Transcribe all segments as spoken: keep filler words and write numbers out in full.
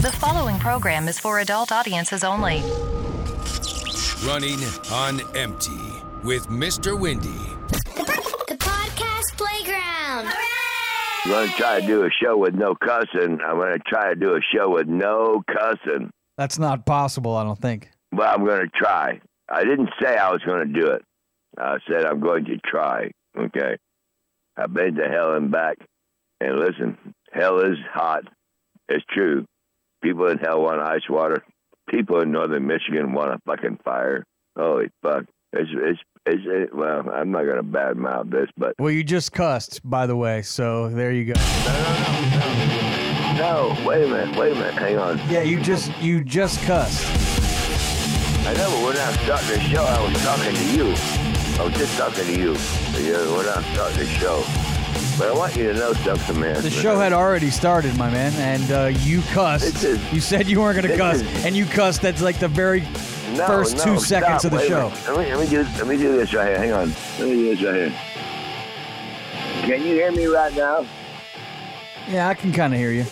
The following program is for adult audiences only. Running on Empty with Mister Windy. The podcast playground. Hooray! I'm going to try to do a show with no cussing. I'm going to try to do a show with no cussing. That's not possible, I don't think. Well, I'm going to try. I didn't say I was going to do it. I said I'm going to try, okay? I've been to hell and back. And listen, hell is hot. It's true. People in hell want ice water. People in northern Michigan want a fucking fire. Holy fuck. It's, it's, it's, it, well, I'm not going to badmouth this, but... Well, you just cussed, by the way, so there you go. No, no, no, no. No, wait a minute, wait a minute, hang on. Yeah, you just, you just cussed. I know, but we're not starting the show. I was talking to you. I was just talking to you. Yeah, we're not starting the show. But I want you to know something, man. The show had already started, my man, and uh, you cussed. Is, you said you weren't going to cuss, is, and you cussed. That's like the very no, first no, two stop, seconds of the wait, show. Let me, let, me do, let me do this right here. Hang on. Let me do this right here. Can you hear me right now? Yeah, I can kind of hear you.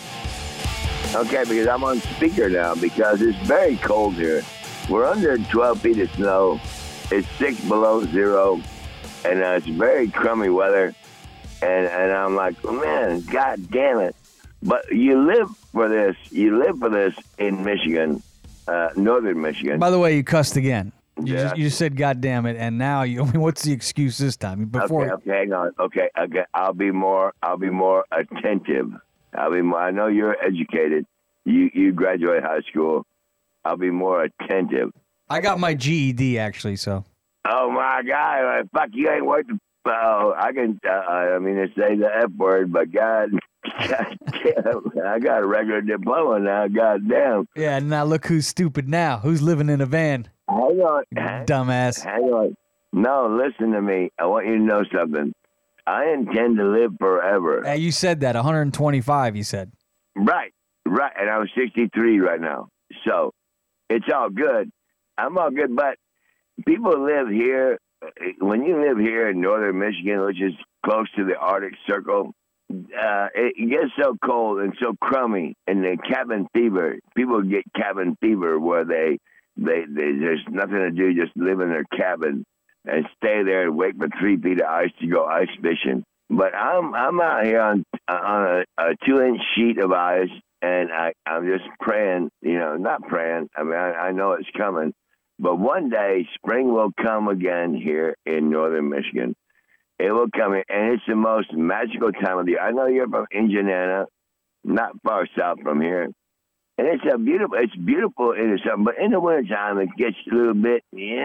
Okay, because I'm on speaker now because it's very cold here. We're under twelve feet of snow. It's six below zero, and uh, it's very crummy weather. And and I'm like, oh, man, God damn it. But you live for this. You live for this in Michigan, uh, northern Michigan. By the way, you cussed again. You, Yeah. just, you just said, God damn it, and now, you, I mean, what's the excuse this time? Before, Okay, okay, hang on. Okay, okay. I'll be more. I'll be more attentive. I'll be more. I know you're educated. You you graduate high school. I'll be more attentive. I got my G E D, actually, so. Oh, my God. Fuck, you ain't worth the... Oh, I can, uh, I mean, to say the F word, but God, God damn, I got a regular diploma now, God damn. Yeah, now look who's stupid now. Who's living in a van? Hang on. Hang, Dumbass. hang on. No, listen to me. I want you to know something. I intend to live forever. Hey, you said that, one hundred twenty-five, you said. Right, right. And I'm sixty-three right now. So it's all good. I'm all good, but people live here. When you live here in northern Michigan, which is close to the Arctic Circle, uh, it gets so cold and so crummy, and the cabin fever. People get cabin fever where they, they, they there's nothing to do, just live in their cabin and stay there and wait for three feet of ice to go ice fishing. But I'm I'm out here on on a, a two inch sheet of ice, and I I'm just praying, you know, not praying. I mean, I, I know it's coming. But one day, spring will come again here in northern Michigan. It will come in, and it's the most magical time of the year. I know you're from Indiana, not far south from here. And it's a beautiful, it's beautiful in the summer, but in the wintertime, it gets a little bit,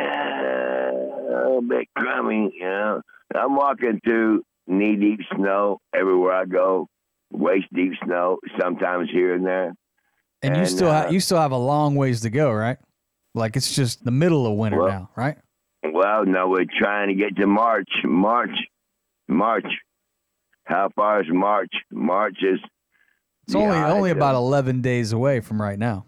yeah, a little bit crummy, you know. I'm walking through knee-deep snow everywhere I go, waist-deep snow, sometimes here and there. And, and you still uh, have you still have a long ways to go, right? Like it's just the middle of winter well, now, right? Well, no, we're trying to get to March. March. March. How far is March? March is... It's only only about eleven days away from right now.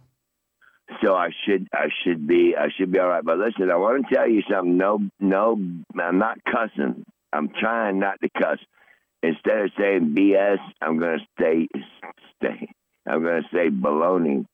So I should I should be I should be all right. But listen, I want to tell you something. No, no, I'm not cussing. I'm trying not to cuss. Instead of saying B S, I'm going to stay, stay. I'm going to say baloney.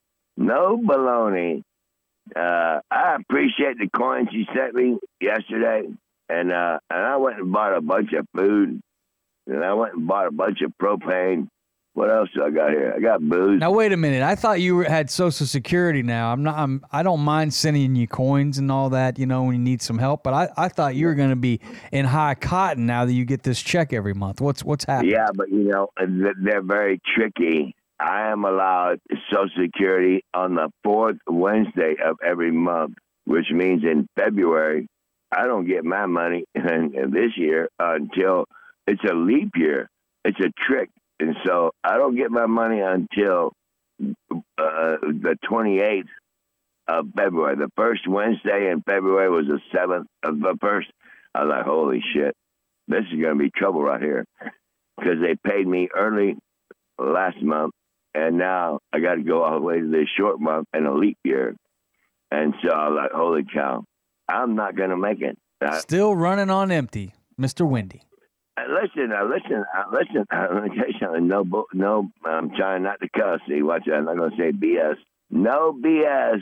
No baloney. Uh, I appreciate the coins you sent me yesterday, and uh, and I went and bought a bunch of food, and I went and bought a bunch of propane. What else do I got here? I got booze. Now wait a minute. I thought you were, had Social Security. Now I'm not. I'm. I don't mind sending you coins and all that. You know, when you need some help. But I, I thought you were going to be in high cotton now that you get this check every month. What's what's happening? Yeah, but you know they're very tricky. I am allowed Social Security on the fourth Wednesday of every month, which means in February, I don't get my money this year until it's a leap year. It's a trick. And so I don't get my money until uh, the twenty-eighth of February. The first Wednesday in February was the seventh of the first. I was like, holy shit, this is going to be trouble right here. Because they paid me early last month. And now I got to go all the way to this short month and a leap year. And so I was like, holy cow, I'm not going to make it. I, Still running on empty, Mister Windy. Uh, listen, uh, listen, uh, listen. Uh, let me tell you something. No, bu- no. I'm trying not to cuss. See, watch that. I'm not going to say B S. No B S.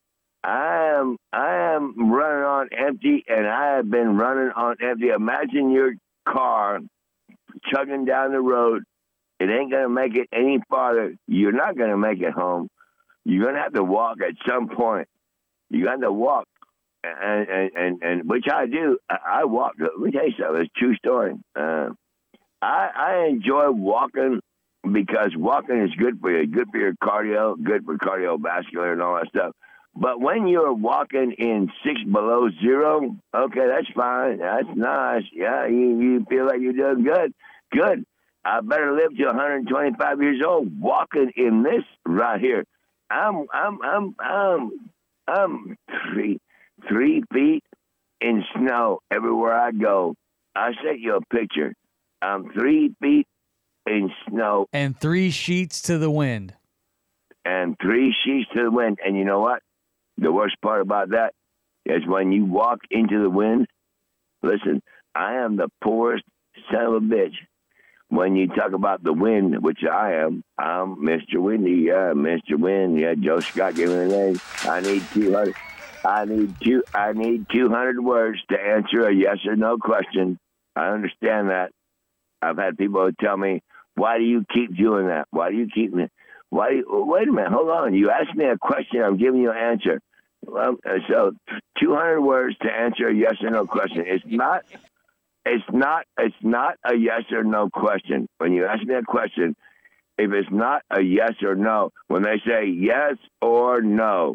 I am, I am running on empty, and I have been running on empty. Imagine your car chugging down the road. It ain't going to make it any farther. You're not going to make it home. You're going to have to walk at some point. You got to walk, and, and, and, and which I do. I, I walk. Let me tell you something. It's a true story. Uh, I, I enjoy walking because walking is good for you. Good for your cardio, good for cardiovascular and all that stuff. But when you're walking in six below zero, okay, that's fine. That's nice. Yeah, you, you feel like you're doing good. Good. I better live to one hundred twenty-five years old walking in this right here. I'm I'm I'm I'm I'm three three feet in snow everywhere I go. I sent you a picture. I'm three feet in snow and three sheets to the wind. And three sheets to the wind. And you know what? The worst part about that is when you walk into the wind. Listen, I am the poorest son of a bitch. When you talk about the wind, which I am, I'm Mister Windy. Yeah, Mister Wind. Yeah, Joe Scott gave me the name. I need two hundred. I need two. I need two hundred words to answer a yes or no question. I understand that. I've had people tell me, "Why do you keep doing that? Why do you keep me? Why? Do you, wait a minute. Hold on. You asked me a question. I'm giving you an answer. Well, so two hundred words to answer a yes or no question. It's not. It's not. It's not a yes or no question. When you ask me a question, if it's not a yes or no, when they say yes or no,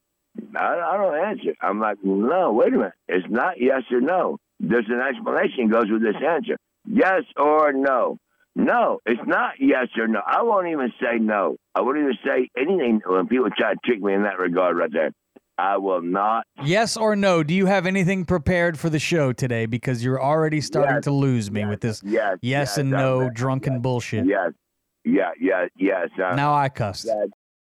I, I don't answer. I'm like, no. Wait a minute. It's not yes or no. There's an explanation goes with this answer. Yes or no. No, it's not yes or no. I won't even say no. I won't even say anything when people try to trick me in that regard right there. I will not. Yes or no? Do you have anything prepared for the show today? Because you're already starting yes, to lose me yes, with this yes, yes, yes and no yes, drunken yes, bullshit. Yes, yeah, yeah, yes. Uh, now I cussed. Yes.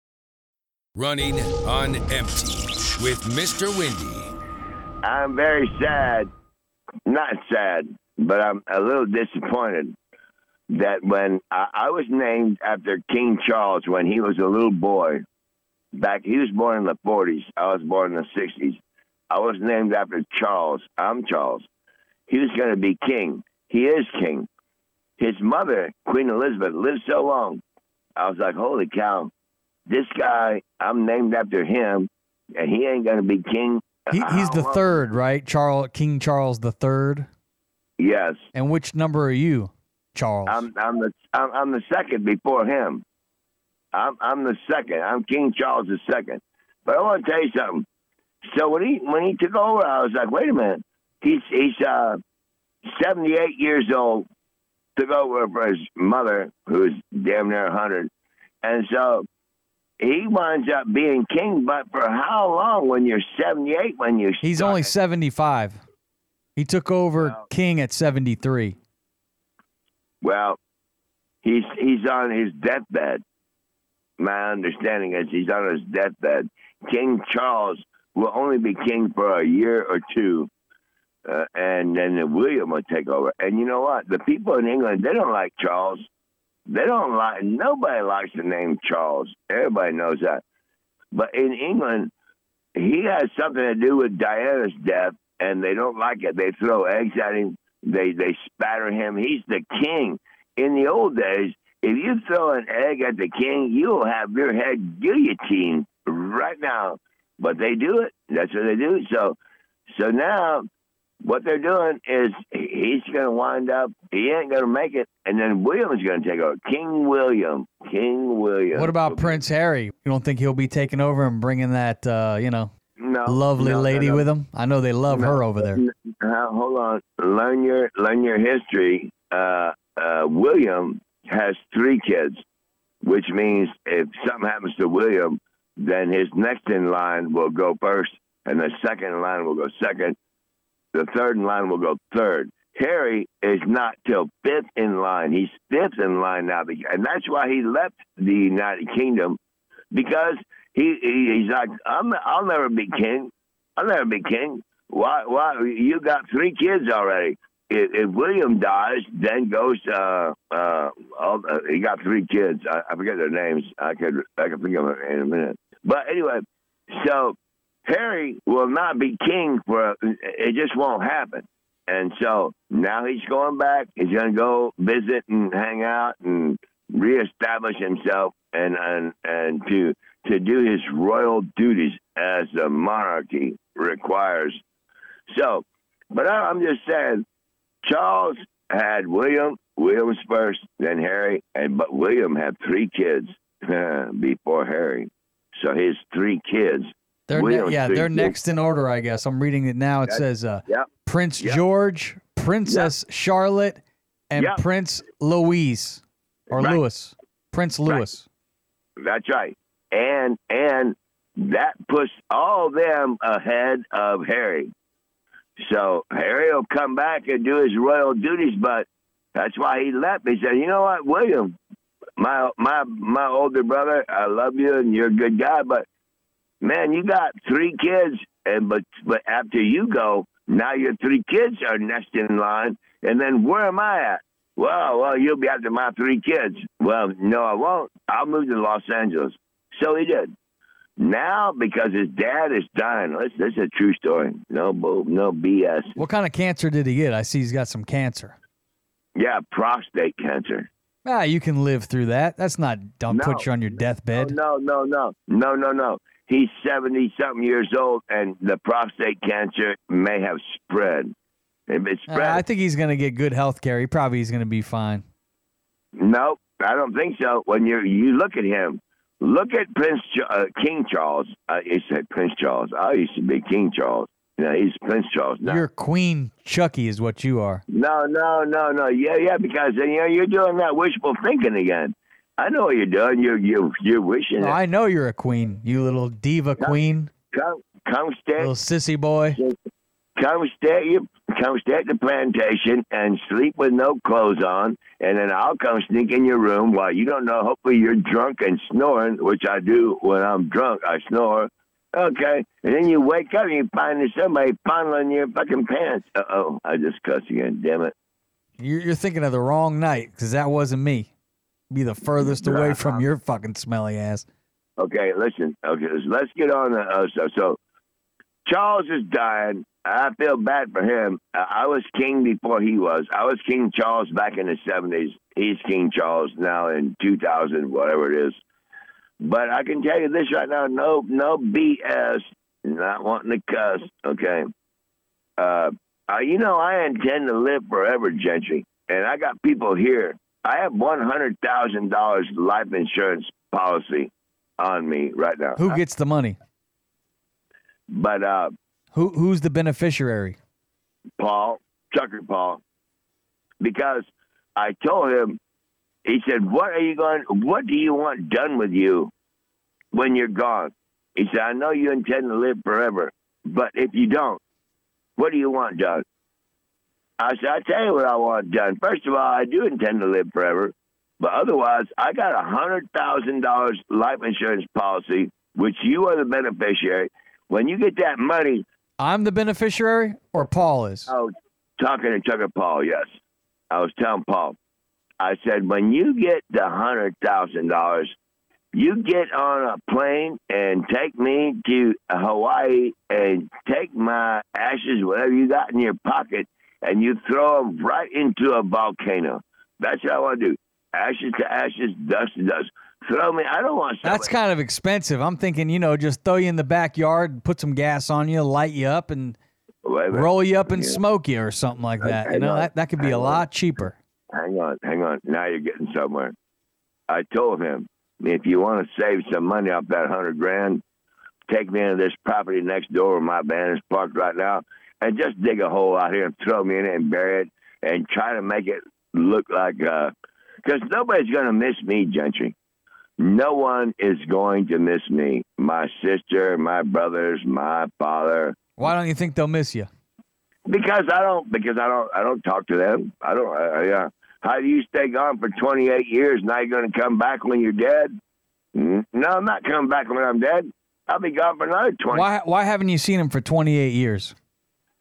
Running on empty with Mister Windy. I'm very sad. Not sad, but I'm a little disappointed that when I, I was named after King Charles when he was a little boy. Back, he was born in the forties. I was born in the sixties. I was named after Charles. I'm Charles. He was going to be king. He is king. His mother, Queen Elizabeth, lived so long. I was like, holy cow, this guy, I'm named after him, and he ain't going to be king. He, he's the third, right? Charles, King Charles the third. Yes. And which number are you, Charles? I'm, I'm the I'm, I'm the second before him. I'm I'm the second. I'm King Charles the second. But I want to tell you something. So when he when he took over, I was like, wait a minute. He's he's uh, seventy-eight years old. Took over for his mother, who's damn near one hundred, and so he winds up being king. But for how long? When you're seventy-eight, when you're he's only seventy-five. He took over well, king at seventy-three. Well, he's he's on his deathbed. My understanding is he's on his deathbed. King Charles will only be king for a year or two, uh, and then William will take over. And you know what? The people in England, they don't like Charles. They don't like, nobody likes the name Charles. Everybody knows that. But in England, he has something to do with Diana's death, and they don't like it. They throw eggs at him. They, they spatter him. He's the king. In the old days, if you throw an egg at the king, you'll have your head guillotined right now. But they do it. That's what they do. So, so now what they're doing is he's going to wind up. He ain't going to make it, and then William's going to take over. King William. King William. What about Prince Harry? You don't think he'll be taking over and bringing that, uh, you know, no, lovely no, lady no, no. with him? I know they love no, her over there. Uh, hold on. Learn your learn your history. Uh, uh, William has three kids, which means if something happens to William, then his next in line will go first, and the second in line will go second. The third in line will go third. Harry is not till fifth in line. He's fifth in line now, and that's why he left the United Kingdom, because he, he he's like, I'm, I'll never be king. I'll never be king. Why? Why? You got three kids already. if, if William dies, then goes uh uh, all, uh he got three kids. I, I forget their names. I could I could think of it in a minute. But anyway, so Harry will not be king for it. Just won't happen. And so now he's going back. He's going to go visit and hang out and reestablish himself and and and to to do his royal duties as the monarchy requires. So, but I, I'm just saying, Charles had William, William's first, then Harry, and but William had three kids before Harry. So his three kids. They're ne- yeah, they're kids. Next in order, I guess. I'm reading it now. It That's, says uh, yep. Prince yep. George, Princess yep. Charlotte, and yep. Prince Louis or right. Louis, Prince Louis. Right. That's right, and and that puts all them ahead of Harry. So Harry will come back and do his royal duties, but that's why he left. He said, "You know what, William, my my my older brother, I love you and you're a good guy, but man, you got three kids, and but but after you go, now your three kids are next in line, and then where am I at? Well, well, you'll be after my three kids. Well, no, I won't. I'll move to Los Angeles." So he did. Now, because his dad is dying, this, this is a true story. No, no B S. What kind of cancer did he get? I see he's got some cancer. Yeah, prostate cancer. Ah, you can live through that. That's not don't no, put you on your deathbed. No, no, no, no, no, no. He's seventy-something years old, and the prostate cancer may have spread. If it spread, uh, I think he's going to get good health care. He probably is going to be fine. No, I don't think so. When you you look at him, look at Prince uh, King Charles. Uh, you said Prince Charles. I used to be King Charles. You know, he's Prince Charles now. You're Queen Chucky is what you are. No, no, no, no. Yeah, yeah, because you know you're doing that wishful thinking again. I know what you're doing. You're you're you're wishing. Oh, I know you're a queen. You little diva come, queen. Come, come stay. Little sissy boy. Come stay. You come stay at the plantation and sleep with no clothes on, and then I'll come sneak in your room while you don't know. Hopefully you're drunk and snoring, which I do when I'm drunk. I snore. Okay, and then you wake up and you find there's somebody fondling your fucking pants. Uh oh, I just cussed again. Damn it. You're, you're thinking of the wrong night because that wasn't me. Be the furthest away from your fucking smelly ass. Okay, listen. Okay, let's get on. The, uh, so, so, Charles is dying. I feel bad for him. Uh, I was king before he was. I was King Charles back in the seventies. He's King Charles now in two thousand, whatever it is. But I can tell you this right now: no, no B S. Not wanting to cuss. Okay. Uh, uh, you know, I intend to live forever, Gentry, and I got people here. I have one hundred thousand dollars life insurance policy on me right now. Who gets the money? But uh, who who's the beneficiary? Paul, Tucker Paul. Because I told him, he said, "What are you going? What do you want done with you when you're gone?" He said, "I know you intend to live forever, but if you don't, what do you want done?" I said, "I tell you what I want done. First of all, I do intend to live forever, but otherwise, I got a hundred thousand dollars life insurance policy, which you are the beneficiary. When you get that money, I'm the beneficiary, or Paul is." I was talking to Tucker Paul. Yes, I was telling Paul. I said, when you get the hundred thousand dollars, you get on a plane and take me to Hawaii and take my ashes, whatever you got in your pocket, and you throw them right into a volcano. That's what I want to do. Ashes to ashes, dust to dust. Throw me. I don't want somebody. That's kind of expensive. I'm thinking, you know, just throw you in the backyard, put some gas on you, light you up, and roll you up and yeah. smoke you or something like that. Hang you know, on. that, that could be hang a on. lot cheaper. Hang on, hang on. Now you're getting somewhere. I told him, if you want to save some money off that hundred grand, take me into this property next door where my van is parked right now, and just dig a hole out here and throw me in it and bury it and try to make it look like, uh, because nobody's going to miss me, Gentry. No one is going to miss me. My sister, my brothers, my father. Why don't you think they'll miss you? Because I don't, because I don't, I don't talk to them. I don't, uh, yeah. How do you stay gone for twenty-eight years? Now you're going to come back when you're dead? No, I'm not coming back when I'm dead. I'll be gone for another twenty. Why, why haven't you seen him for twenty-eight years? Well,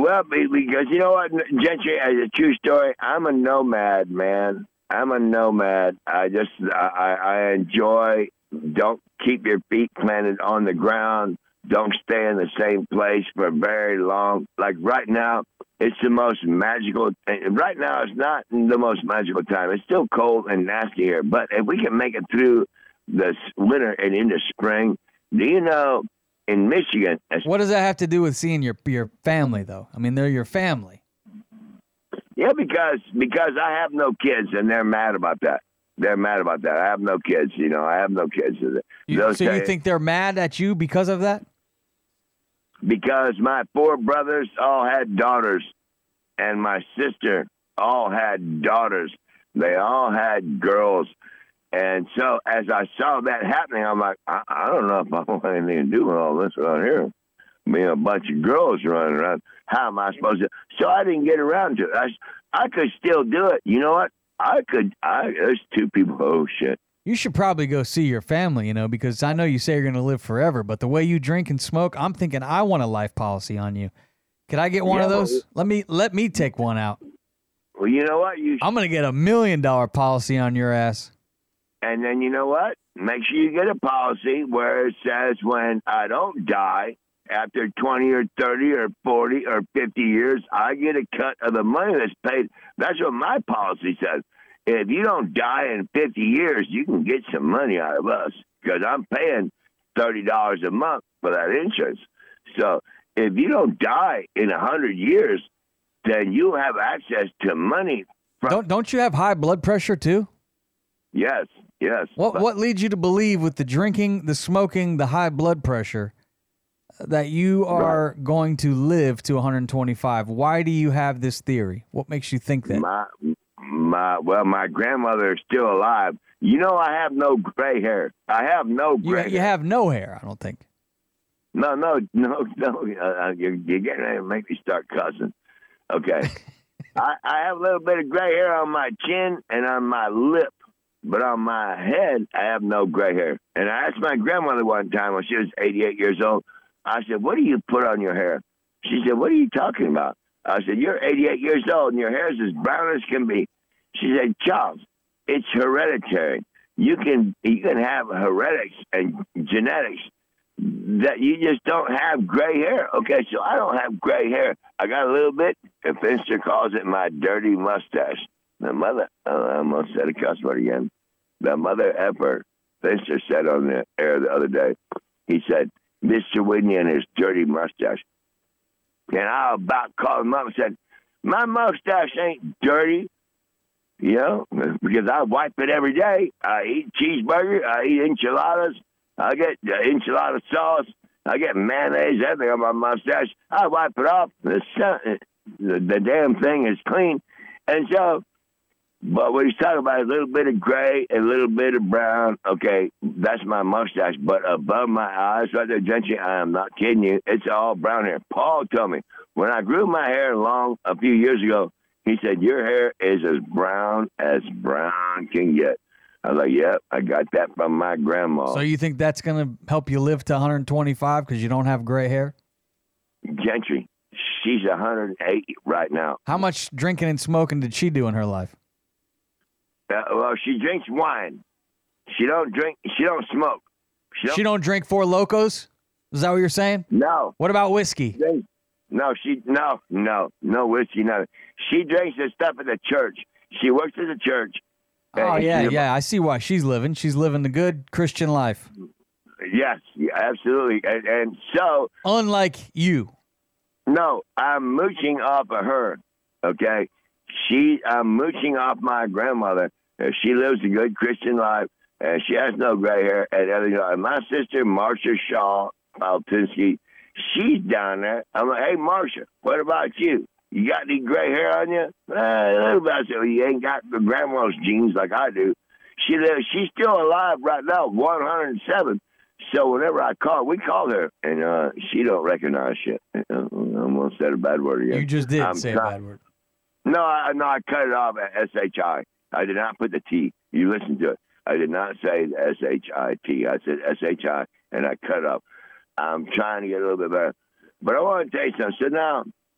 Well, be- because you know what, Gentry, as a true story, I'm a nomad, man. I'm a nomad. I just, I, I enjoy, don't keep your feet planted on the ground. Don't stay in the same place for very long. Like right now, it's the most magical. Right now, it's not the most magical time. It's still cold and nasty here. But if we can make it through the winter and into spring, do you know, in Michigan. What does that have to do with seeing your your family, though? I mean, they're your family. Yeah, because because I have no kids, and they're mad about that. They're mad about that. I have no kids. You know, I have no kids. You, so say, you think they're mad at you because of that? Because my four brothers all had daughters, and my sister all had daughters. They all had girls. And so as I saw that happening, I'm like, I, I don't know if I want anything to do with all this around here. I mean, a bunch of girls running around. How am I supposed to? So I didn't get around to it. I, I could still do it. You know what? I could. I There's two people. Oh, shit. You should probably go see your family, you know, because I know you say you're going to live forever, but the way you drink and smoke, I'm thinking I want a life policy on you. Could I get one yeah, of those? Well, let me let me take one out. Well, you know what? You I'm going to get a million dollar policy on your ass. And then you know what? Make sure you get a policy where it says when I don't die after twenty or thirty or forty or fifty years, I get a cut of the money that's paid. That's what my policy says. If you don't die in fifty years, you can get some money out of us because I'm paying thirty dollars a month for that insurance. So if you don't die in one hundred years, then you have access to money. From- don't don't you have high blood pressure too? Yes, yes. What but- what leads you to believe with the drinking, the smoking, the high blood pressure that you are right. going to live to one hundred twenty-five? Why do you have this theory? What makes you think that? My My well, my grandmother is still alive. You know, I have no gray hair. I have no gray. You, hair. you have no hair. I don't think. No, no, no, no. Uh, you're, you're getting ready to make me start cussing. Okay, I, I have a little bit of gray hair on my chin and on my lip, but on my head, I have no gray hair. And I asked my grandmother one time when she was eighty-eight years old. I said, "What do you put on your hair?" She said, "What are you talking about?" I said, "You're eighty-eight years old and your hair is as brown as can be." She said, "Charles, it's hereditary. You can you can have heretics and genetics that you just don't have gray hair." Okay, so I don't have gray hair. I got a little bit. And Finster calls it my dirty mustache. The mother, oh, I almost said a cuss word again. The mother effer, Finster said on the air the other day. He said, "Mister Whitney and his dirty mustache." And I about called him up and said, "My mustache ain't dirty. You know, because I wipe it every day. I eat cheeseburger. I eat enchiladas. I get uh, enchilada sauce. I get mayonnaise, everything on my mustache. I wipe it off. The, sun, the, the damn thing is clean." And so, but what he's talking about is a little bit of gray, a little bit of brown. Okay, that's my mustache. But above my eyes, right there, Gentry, I am not kidding you. It's all brown hair. Paul told me when I grew my hair long a few years ago, he said, "Your hair is as brown as brown can get." I was like, "Yep, I got that from my grandma." So you think that's going to help you live to one hundred twenty-five because you don't have gray hair? Gentry, she's one hundred eight right now. How much drinking and smoking did she do in her life? Uh, well, she drinks wine. She don't drink. She don't smoke. She don't, she don't drink Four Locos? Is that what you're saying? No. What about whiskey? She, no, she no no no whiskey. No, she drinks the stuff at the church. She works at the church. Oh yeah, yeah. I see why she's living. She's living the good Christian life. Yes, yeah, absolutely. And, and so, unlike you. No, I'm mooching off of her. Okay, she. I'm mooching off my grandmother. Uh, she lives a good Christian life, and she has no gray hair. And everything. And my sister, Marcia Shaw Paltinsky, she's down there. I'm like, "Hey, Marcia, what about you? You got any gray hair on you?" Uh, a little bit. I said, "Well, you ain't got the grandma's genes like I do." She lives. She's still alive right now, one hundred seven. So whenever I call, we call her, and uh, she don't recognize shit. I almost said a bad word again. You just did I'm say try- a bad word. No, I, no, I cut it off at S H I. I did not put the T. You listen to it. I did not say S H I T. I said S H I, and I cut it off. I'm trying to get a little bit better. But I want to tell you something. So now,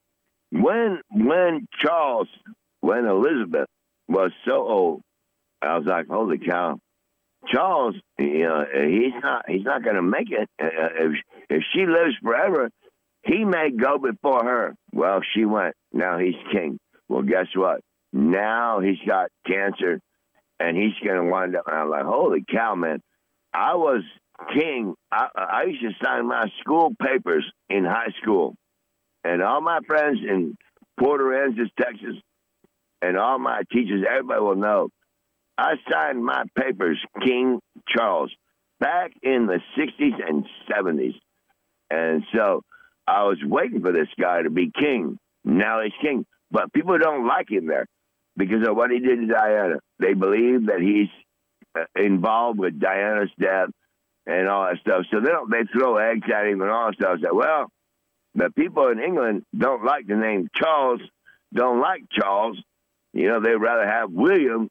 when when Charles, when Elizabeth was so old, I was like, holy cow, Charles, you know, he's not he's not going to make it. Uh, if if she lives forever, he may go before her. Well, she went. Now he's king. Well, guess what? Now he's got cancer, and he's going to wind up. And I'm like, holy cow, man! I was king. I, I used to sign my school papers in high school, and all my friends in Port Aransas, Texas, and all my teachers, everybody will know. I signed my papers, King Charles, back in the sixties and seventies. And so I was waiting for this guy to be king. Now he's king. But people don't like him there because of what he did to Diana. They believe that he's involved with Diana's death and all that stuff. So they don't, they throw eggs at him and all that stuff. Say, well, the people in England don't like the name Charles, don't like Charles. You know, they'd rather have William.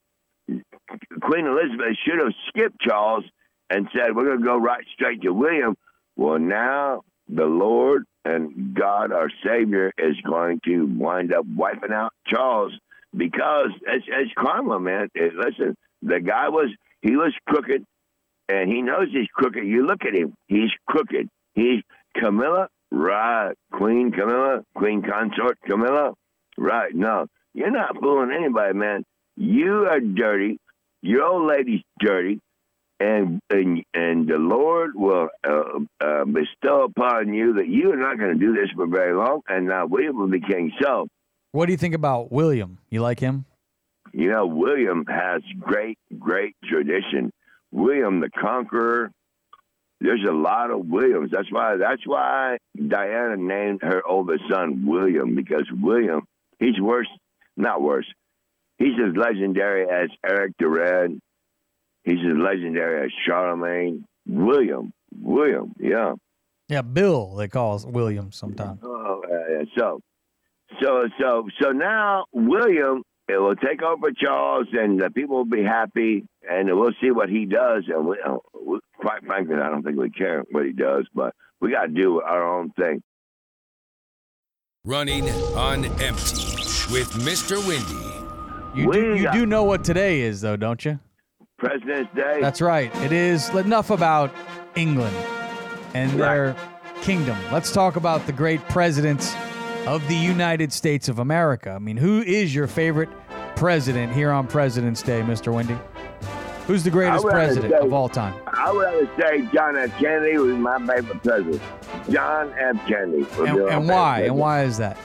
Queen Elizabeth should have skipped Charles and said, we're going to go right straight to William. Well, now the Lord and God, our Savior, is going to wind up wiping out Charles because it's, it's karma, man. It, listen, the guy was, he was crooked, and he knows he's crooked. You look at him. He's crooked. He's Camilla, right. Queen Camilla, Queen Consort Camilla, right. No, you're not fooling anybody, man. You are dirty. Your old lady's dirty. And and, and the Lord will uh, uh, bestow upon you that you are not going to do this for very long, and now William will be king. So, what do you think about William? You like him? You know, William has great, great tradition. William the Conqueror. There's a lot of Williams. That's why. That's why Diana named her oldest son William, because William, he's worse, not worse. He's as legendary as Eric the Red. He's as legendary as Charlemagne. William. William, yeah. Yeah, Bill, they call us William sometimes. Oh, uh, so, so, so, so now William, it will take over Charles, and the people will be happy, and we'll see what he does. And we, uh, we, quite frankly, I don't think we care what he does, but we got to do our own thing. Running on Empty with Mister Windy. You do, you do know what today is, though, don't you? President's Day. That's right. It is. Enough about England and their right. kingdom. Let's talk about the great presidents of the United States of America. I mean, who is your favorite president here on President's Day, Mister Wendy? Who's the greatest president say, of all time? I would rather say John F. Kennedy was my favorite president. John F. Kennedy. And, and why? And why is that?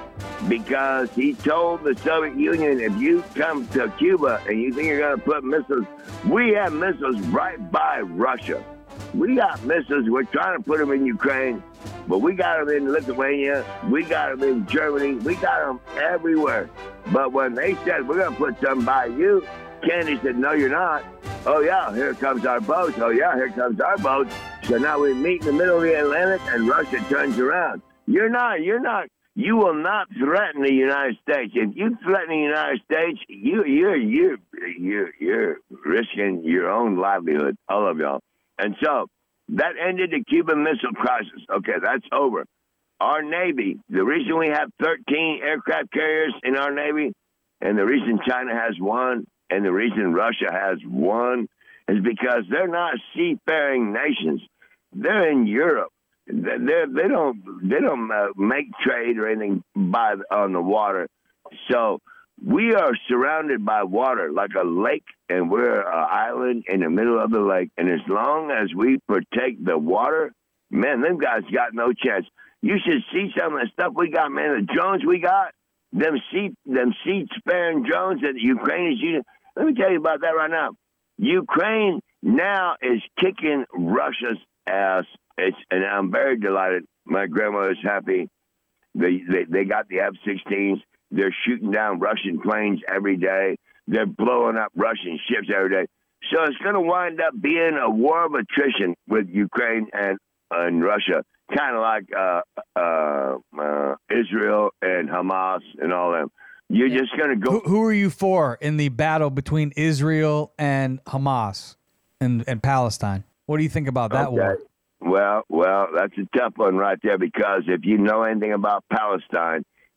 Because he told the Soviet Union, if you come to Cuba and you think you're going to put missiles, we have missiles right by Russia. We got missiles. We're trying to put them in Ukraine, but we got them in Lithuania. We got them in Germany. We got them everywhere. But when they said, we're going to put some by you, Kennedy said, no, you're not. Oh, yeah, here comes our boats. Oh, yeah, here comes our boats. So now we meet in the middle of the Atlantic, and Russia turns around. You're not, you're not. You will not threaten the United States. If you threaten the United States, you, you're, you're, you're, you're risking your own livelihood, all of y'all. And so that ended the Cuban Missile Crisis. Okay, that's over. Our Navy, the reason we have thirteen aircraft carriers in our Navy, and the reason China has one, and the reason Russia has one, is because they're not seafaring nations. They're in Europe. They they don't they don't uh, make trade or anything by on the water, so we are surrounded by water like a lake, and we're an island in the middle of the lake. And as long as we protect the water, man, them guys got no chance. You should see some of the stuff we got, man. The drones we got, them sea them sea-sparing drones that the Ukraine is using. Let me tell you about that right now. Ukraine now is kicking Russia's ass. It's, and I'm very delighted. My grandma is happy. They, they they got the F sixteens. They're shooting down Russian planes every day. They're blowing up Russian ships every day. So it's going to wind up being a war of attrition with Ukraine and, and Russia, kind of like uh, uh, uh, Israel and Hamas and all them. You're yeah. just going to go. Who, who are you for in the battle between Israel and Hamas and, and Palestine? What do you think about that okay. war? Well, well, that's a tough one right there, because if you know anything about Palestine,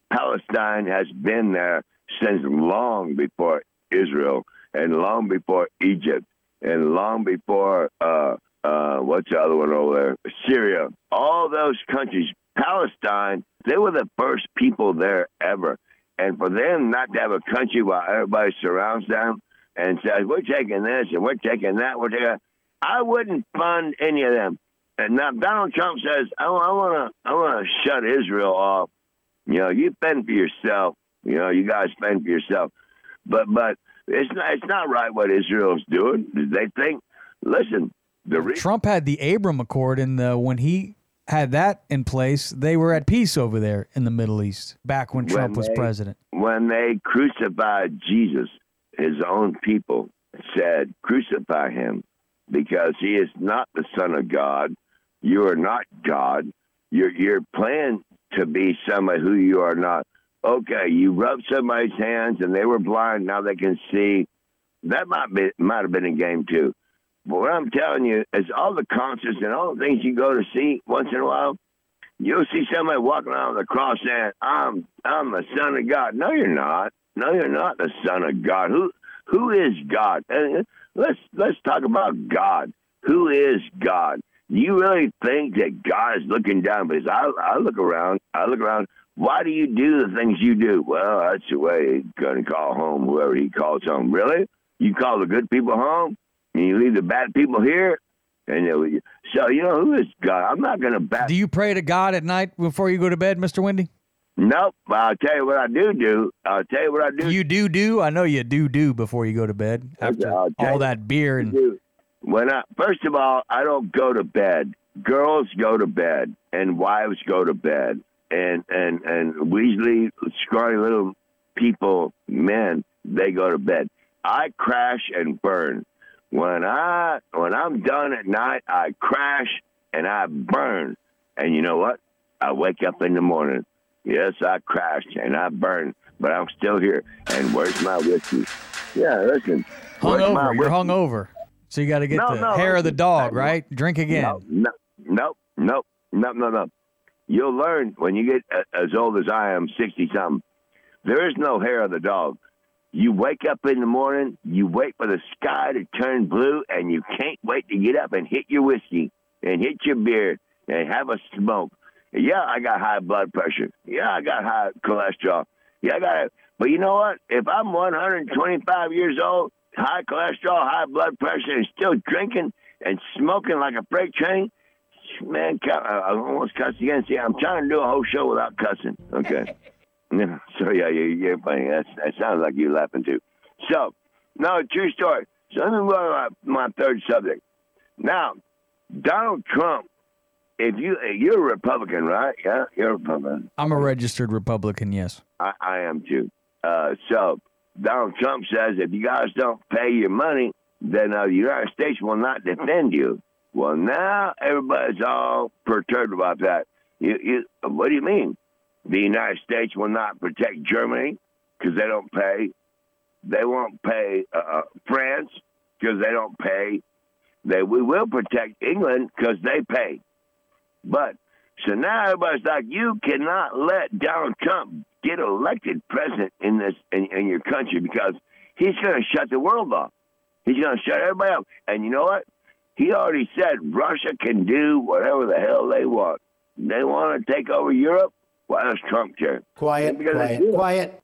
Palestine has been there since long before Israel and long before Egypt and long before, uh, uh, what's the other one over there? Syria. All those countries, Palestine, they were the first people there ever. And for them not to have a country while everybody surrounds them and says, we're taking this and we're taking that, we're taking that, I wouldn't fund any of them. And now Donald Trump says, I, I want to I want to shut Israel off. You know, you fend for yourself. You know, you guys fend for yourself. But but it's not, it's not right what Israel's doing. They think, listen, the re- Trump had the Abraham Accord, and the when he had that in place, they were at peace over there in the Middle East back when, when Trump was they, president. When they crucified Jesus, his own people said, crucify him because he is not the Son of God. You are not God. You're, you're playing to be somebody who you are not. Okay, you rubbed somebody's hands and they were blind. Now they can see. That might be might have been a game too. But what I'm telling you is all the concerts and all the things you go to see once in a while, you'll see somebody walking around with a cross saying, I'm I'm the Son of God. No, you're not. No, you're not the Son of God. Who who is God? And let's let's talk about God. Who is God? Do you really think that God is looking down? Because I, I look around, I look around. Why do you do the things you do? Well, that's the way he's going to call home whoever he calls home. Really? You call the good people home, and you leave the bad people here? And it, so, you know, who is God? I'm not going to back. Do you pray to God at night before you go to bed, Mister Windy? Nope. I'll tell you what I do do. I'll tell you what I do. You do do? I know you do do before you go to bed after all that beer. and. When I, first of all, I don't go to bed. Girls go to bed, and wives go to bed, and and and Weasley, scrawny little people, men, they go to bed. I crash and burn. When I when I'm done at night, I crash and I burn. And you know what? I wake up in the morning. Yes, I crashed and I burned, but I'm still here. And where's my whiskey? Yeah, listen. Hungover. You're hungover. So you got to get no, the no, hair of the dog, no, right? Drink again. No, no, no, no, no, no, no. You'll learn when you get as old as I am, sixty-something. There is no hair of the dog. You wake up in the morning, you wait for the sky to turn blue, and you can't wait to get up and hit your whiskey and hit your beer and have a smoke. Yeah, I got high blood pressure. Yeah, I got high cholesterol. Yeah, I got it. But you know what? If I'm one hundred twenty-five years old, high cholesterol, high blood pressure, and still drinking and smoking like a freight train, man, I almost cussed again. See, I'm trying to do a whole show without cussing. Okay. Yeah, so, yeah, you're funny. That's, that sounds like you're laughing, too. So, no, true story. So let me go to my, my third subject. Now, Donald Trump, if you, you're a Republican, right? Yeah, you're a Republican. I'm a registered Republican, yes. I, I am, too. Uh, so, Donald Trump says if you guys don't pay your money, then uh, the United States will not defend you. Well, now everybody's all perturbed about that. You, you, what do you mean? The United States will not protect Germany because they don't pay. They won't pay uh, France because they don't pay. They we will protect England because they pay. But so now everybody's like, you cannot let Donald Trump get elected president in this in, in your country because he's going to shut the world off. He's going to shut everybody up. And you know what? He already said Russia can do whatever the hell they want. They want to take over Europe. Why does Trump care? Quiet, quiet, quiet.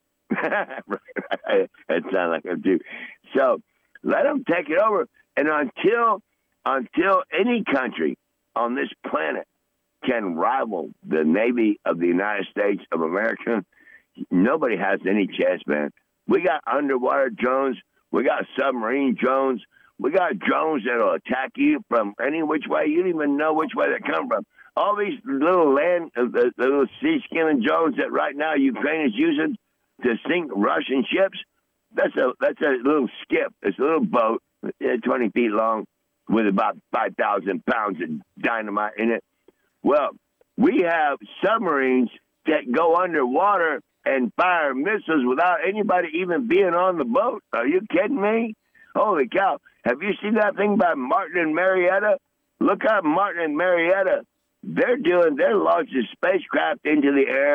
That sounds like him too. So let them take it over. And until until any country on this planet can rival the Navy of the United States of America, nobody has any chance, man. We got underwater drones. We got submarine drones. We got drones that will attack you from any which way. You don't even know which way they come from. All these little land, uh, the, the little sea-skimming drones that right now Ukraine is using to sink Russian ships, that's a that's a little skip. It's a little boat, twenty feet long, with about five thousand pounds of dynamite in it. Well, we have submarines that go underwater and fire missiles without anybody even being on the boat. Are you kidding me? Holy cow. Have you seen that thing by Martin and Marietta? Look up Martin and Marietta. They're doing, they're launching spacecraft into the air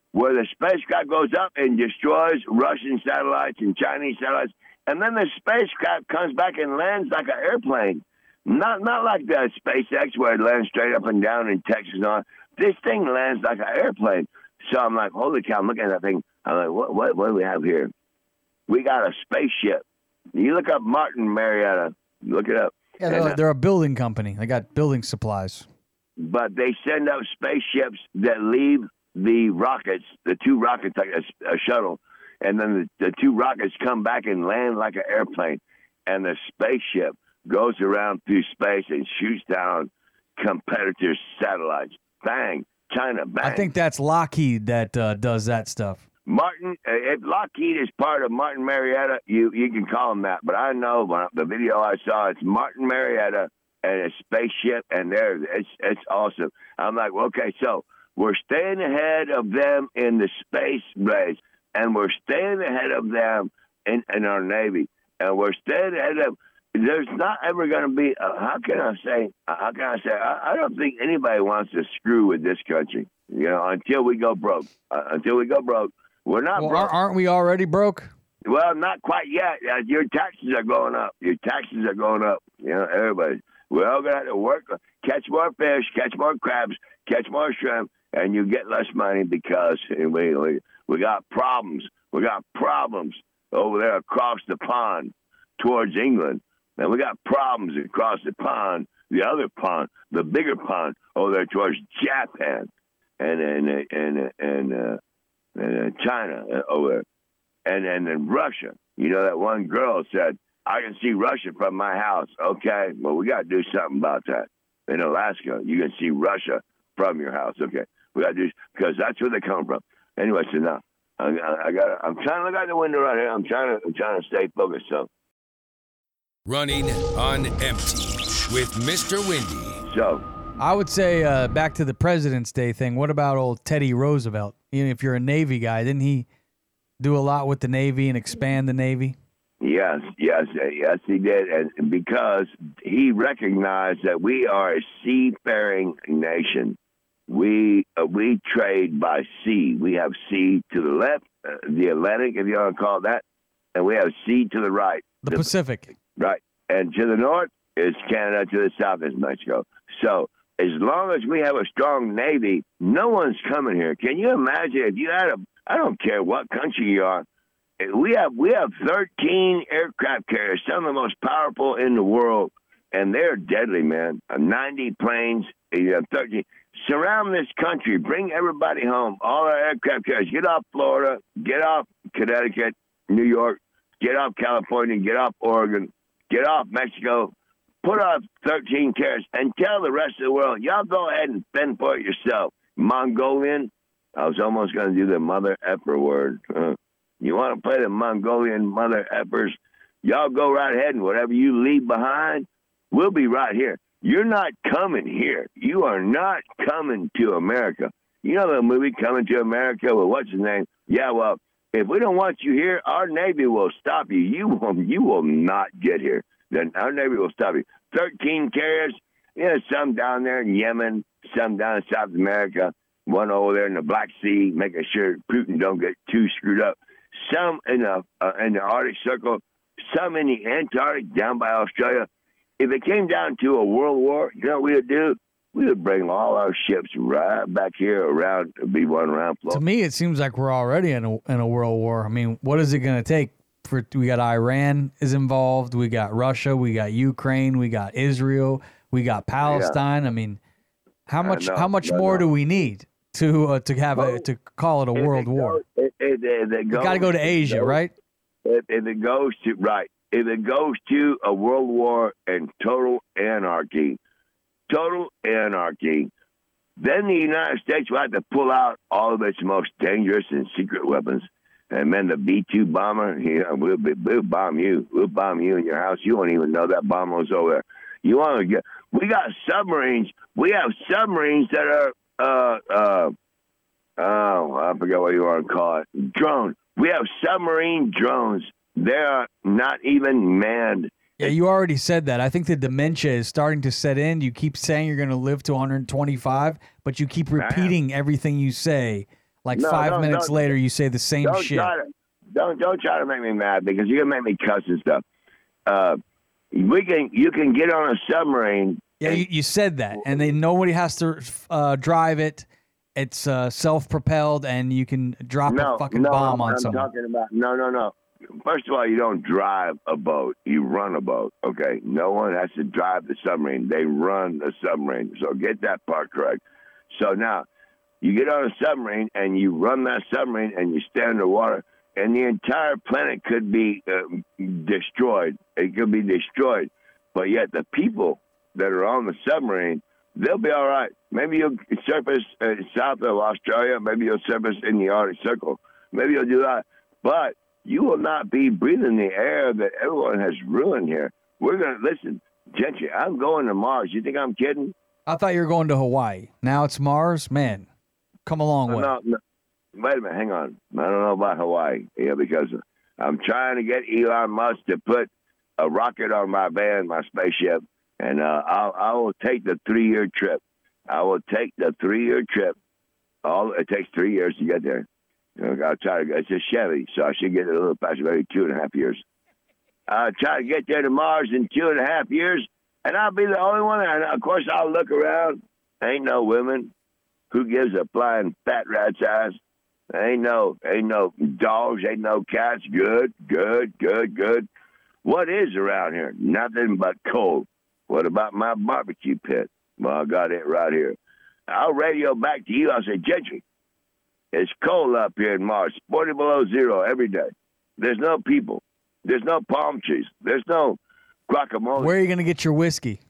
where the spacecraft goes up and destroys Russian satellites and Chinese satellites, and then the spacecraft comes back and lands like an airplane. Not not like the SpaceX where it lands straight up and down in Texas and all. This thing lands like an airplane. So I'm like, holy cow, I'm looking at that thing. I'm like, what, what, what do we have here? We got a spaceship. You look up Martin Marietta. Look it up. Yeah, they're, and, uh, they're a building company. They got building supplies. But they send up spaceships that leave the rockets, the two rockets, like a, a shuttle, and then the, the two rockets come back and land like an airplane. And the spaceship goes around through space and shoots down competitors' satellites. Bang, China, bang. I think that's Lockheed that uh, does that stuff. Martin, if Lockheed is part of Martin Marietta, you, you can call him that. But I know when the video I saw, it's Martin Marietta and a spaceship, and there, it's it's awesome. I'm like, okay, so we're staying ahead of them in the space race, and we're staying ahead of them in, in our Navy, and we're staying ahead of. There's not ever going to be. Uh, how can I say? Uh, how can I say? I, I don't think anybody wants to screw with this country. You know, until we go broke. Uh, until we go broke, we're not. Well, broke. Aren't we already broke? Well, not quite yet. Uh, your taxes are going up. Your taxes are going up. You know, everybody. We're all going to have to work, catch more fish, catch more crabs, catch more shrimp, and you get less money because we we, we got problems. We got problems over there across the pond towards England. And we got problems across the pond, the other pond, the bigger pond over there towards Japan and and and and, uh, and uh, China over there, and and then Russia. You know that one girl said, "I can see Russia from my house." Okay, well we got to do something about that. In Alaska, you can see Russia from your house. Okay, we got to do because that's where they come from. Anyway, so now I, I, I got. I'm trying to look out the window right here. I'm trying to. I'm trying to stay focused. So. Running on empty with Mister Windy. So, I would say uh, back to the President's Day thing. What about old Teddy Roosevelt? You know, if you're a Navy guy, didn't he do a lot with the Navy and expand the Navy? Yes, yes, yes, he did. And because he recognized that we are a seafaring nation, we uh, we trade by sea. We have sea to the left, uh, the Atlantic, if you want to call it that, and we have sea to the right. The, the Pacific. Right. And to the north is Canada, to the south is Mexico. So as long as we have a strong Navy, no one's coming here. Can you imagine if you had a, I don't care what country you are, we have we have thirteen aircraft carriers, some of the most powerful in the world, and they're deadly, man. ninety planes, you have thirteen. Surround this country. Bring everybody home. All our aircraft carriers. Get off Florida. Get off Connecticut, New York. Get off California. Get off Oregon. Get off Mexico, put off thirteen carriers, and tell the rest of the world, y'all go ahead and fend for it yourself. Mongolian, I was almost going to do the mother effer word. Uh, you want to play the Mongolian mother effers? Y'all go right ahead, and whatever you leave behind, we'll be right here. You're not coming here. You are not coming to America. You know the movie Coming to America? Well, what's his name? Yeah, well, if we don't want you here, our Navy will stop you. You will, you will not get here. Then our Navy will stop you. Thirteen carriers, you know, some down there in Yemen, some down in South America, one over there in the Black Sea, making sure Putin don't get too screwed up. Some in the uh, in the Arctic Circle, some in the Antarctic, down by Australia. If it came down to a world war, you know what we would do? We would bring all our ships right back here around, be one around. Floor. To me, it seems like we're already in a, in a world war. I mean, what is it going to take? For we got Iran is involved. We got Russia. We got Ukraine. We got Israel. We got Palestine. Yeah. I mean, how much know, how much more do we need to uh, to have a, to call it a world it war? Goes, it, it, it, it got to go to Asia, goes, right? If, if it goes to right, if it goes to a world war and total anarchy. Total anarchy, then the United States will have to pull out all of its most dangerous and secret weapons. And then the B two bomber, you know, we'll, we'll bomb you. We'll bomb you in your house. You won't even know that bomber was over there. You want to get? We got submarines. We have submarines that are, uh, uh, oh, I forget what you want to call it. Drone. We have submarine drones. They are not even manned. Yeah, you already said that. I think the dementia is starting to set in. You keep saying you're going to live to one hundred twenty-five, but you keep repeating everything you say Like No, five don't- minutes don't- later, you say the same Don't shit. try to don't don't try to make me mad because you're gonna make me cuss and stuff. Uh, we can you can get on a submarine. Yeah, you, you said that, and then nobody has to uh, drive it. It's uh, self-propelled, and you can drop no, a fucking no, bomb I'm, on I'm someone. talking about no, no, no. First of all, you don't drive a boat; you run a boat. Okay, no one has to drive the submarine; they run the submarine. So get that part correct. So now, you get on a submarine and you run that submarine, and you stay underwater, and the entire planet could be uh, destroyed. It could be destroyed, but yet the people that are on the submarine, they'll be all right. Maybe you'll surface uh, south of Australia. Maybe you'll surface in the Arctic Circle. Maybe you'll do that. But you will not be breathing the air that everyone has ruined here. We're going to, listen, Gentry, I'm going to Mars. You think I'm kidding? I thought you were going to Hawaii. Now it's Mars? Man, come a long No, way. no, no. Wait a minute. Hang on. I don't know about Hawaii. Yeah, because I'm trying to get Elon Musk to put a rocket on my van, my spaceship. And uh, I'll, I will take the three-year trip. I will take the three-year trip. All it takes three years to get there. You know, I'll try to. It's a Chevy, so I should get it a little faster, maybe two and a half years. I'll try to get there to Mars in two and a half years, and I'll be the only one. And of course, I'll look around. Ain't no women. Who gives a flying fat rat's ass? Ain't no, ain't no dogs. Ain't no cats. Good, good, good, good. What is around here? Nothing but cold. What about my barbecue pit? Well, I got it right here. I'll radio back to you. I'll say, Gentry, it's cold up here in Mars, forty below zero every day. There's no people. There's no palm trees. There's no guacamole. Where are you going to get your whiskey?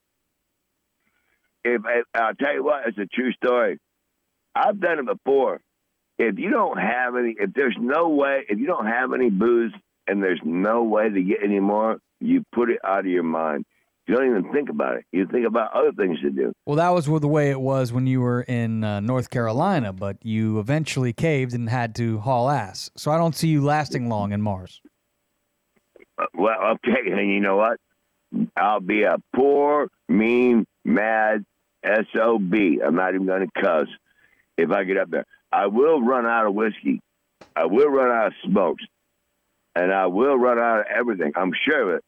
If, if I'll tell you what, it's a true story. I've done it before. If you don't have any, if there's no way, if you don't have any booze and there's no way to get any more, you put it out of your mind. You don't even think about it. You think about other things to do. Well, that was the way it was when you were in uh, North Carolina, but you eventually caved and had to haul ass. So I don't see you lasting long in Mars. Uh, well, okay, and you know what? I'll be a poor, mean, mad S O B. I'm not even going to cuss if I get up there. I will run out of whiskey. I will run out of smokes. And I will run out of everything. I'm sure of it.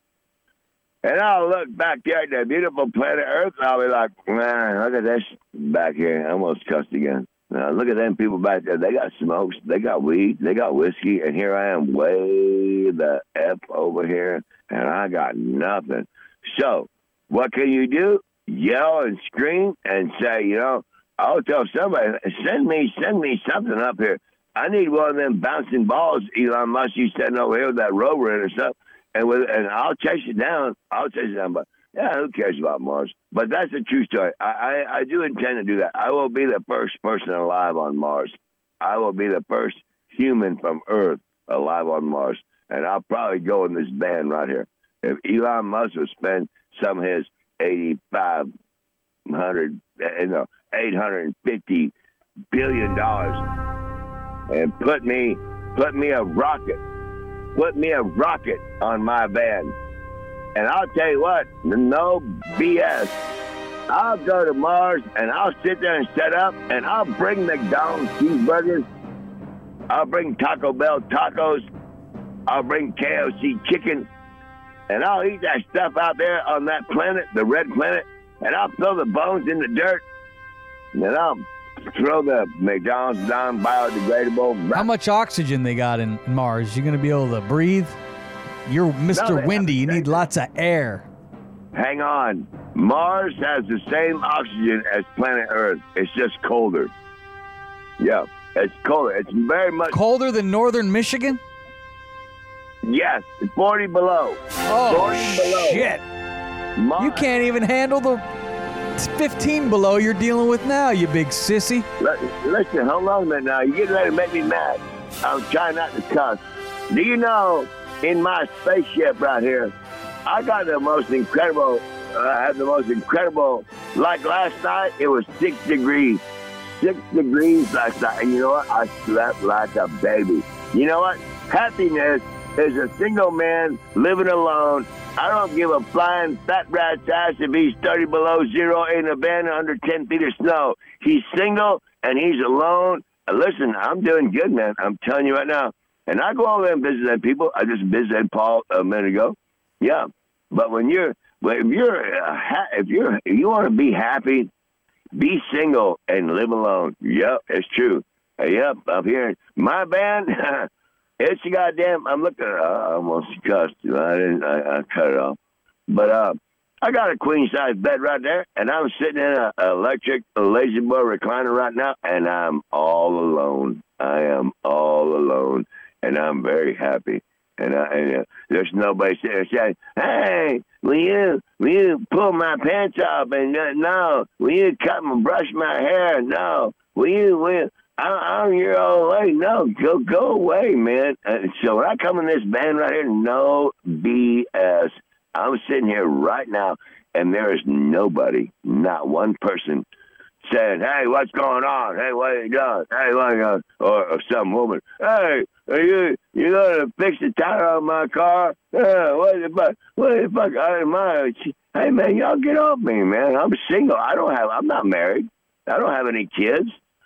And I'll look back there at that beautiful planet Earth, and I'll be like, man, look at this back here. I almost cussed again. Now, look at them people back there. They got smokes. They got weed. They got whiskey. And here I am way the F over here, and I got nothing. So what can you do? Yell and scream and say, you know, I'll tell somebody, send me, send me something up here. I need one of them bouncing balls, Elon Musk, you sitting over here with that rover in or something. And with, and I'll chase it down. I'll chase it down. But, yeah, who cares about Mars? But that's a true story. I, I, I do intend to do that. I will be the first person alive on Mars. I will be the first human from Earth alive on Mars. And I'll probably go in this band right here. If Elon Musk would spend some of his eighty-five hundred, you know, eight hundred fifty billion dollars and put me, put me a rocket, put me a rocket on my van. And I'll tell you what, no B S. I'll go to Mars and I'll sit there and set up and I'll bring McDonald's cheeseburgers. I'll bring Taco Bell tacos. I'll bring K F C chicken. And I'll eat that stuff out there on that planet, the red planet. And I'll throw the bones in the dirt. And then I'll throw the McDonald's non-biodegradable. How much oxygen they got in Mars? You going to be able to breathe? You're Mister No, Windy. You need they- lots of air. Hang on. Mars has the same oxygen as planet Earth. It's just colder. Yeah, it's colder. It's very much. Colder than northern Michigan? Yes, it's forty below. Oh, forty below. shit. Mars, You can't even handle the fifteen below you're dealing with now, you big sissy. Li- Listen, hold on a minute now. You're getting ready to make me mad. I'm trying not to cuss. Do you know, in my spaceship right here, I got the most incredible, uh, I had the most incredible, like last night, it was six degrees. Six degrees last night. And you know what? I slept like a baby. You know what? Happiness is a single man living alone. I don't give a flying fat rat's ass if he's thirty below zero in a van under ten feet of snow. He's single and he's alone listen, I'm doing good, man. I'm telling you right now. And I go over there and visit that people. I just visited Paul a minute ago. Yeah, but when you're, if you're, uh, ha- if you're, if you want to be happy, be single and live alone. Yep, it's true. Uh, yep, up here, my band. It's a goddamn. I'm looking. Uh, I almost cussed. I didn't. I, I cut it off. But uh, I got a queen size bed right there, and I'm sitting in an electric lazy boy recliner right now, and I'm all alone. I am all alone, and I'm very happy. And, I, and uh, there's nobody sitting there saying, "Hey, will you will you pull my pants off?" And uh, no, will you cut and brush my hair? No, will you will you, I, I'm your old lady. No, go go away, man. Uh, so when I come in this band right here, no B S. I'm sitting here right now, and there is nobody, not one person, saying, "Hey, what's going on? Hey, what are you doing? Hey, what are you doing?" Or, or some woman, "Hey, are you you gonna fix the tire on my car? Uh, what the fuck? What the fuck? I my Hey, man, y'all get off me, man. I'm single. I don't have. I'm not married. I don't have any kids."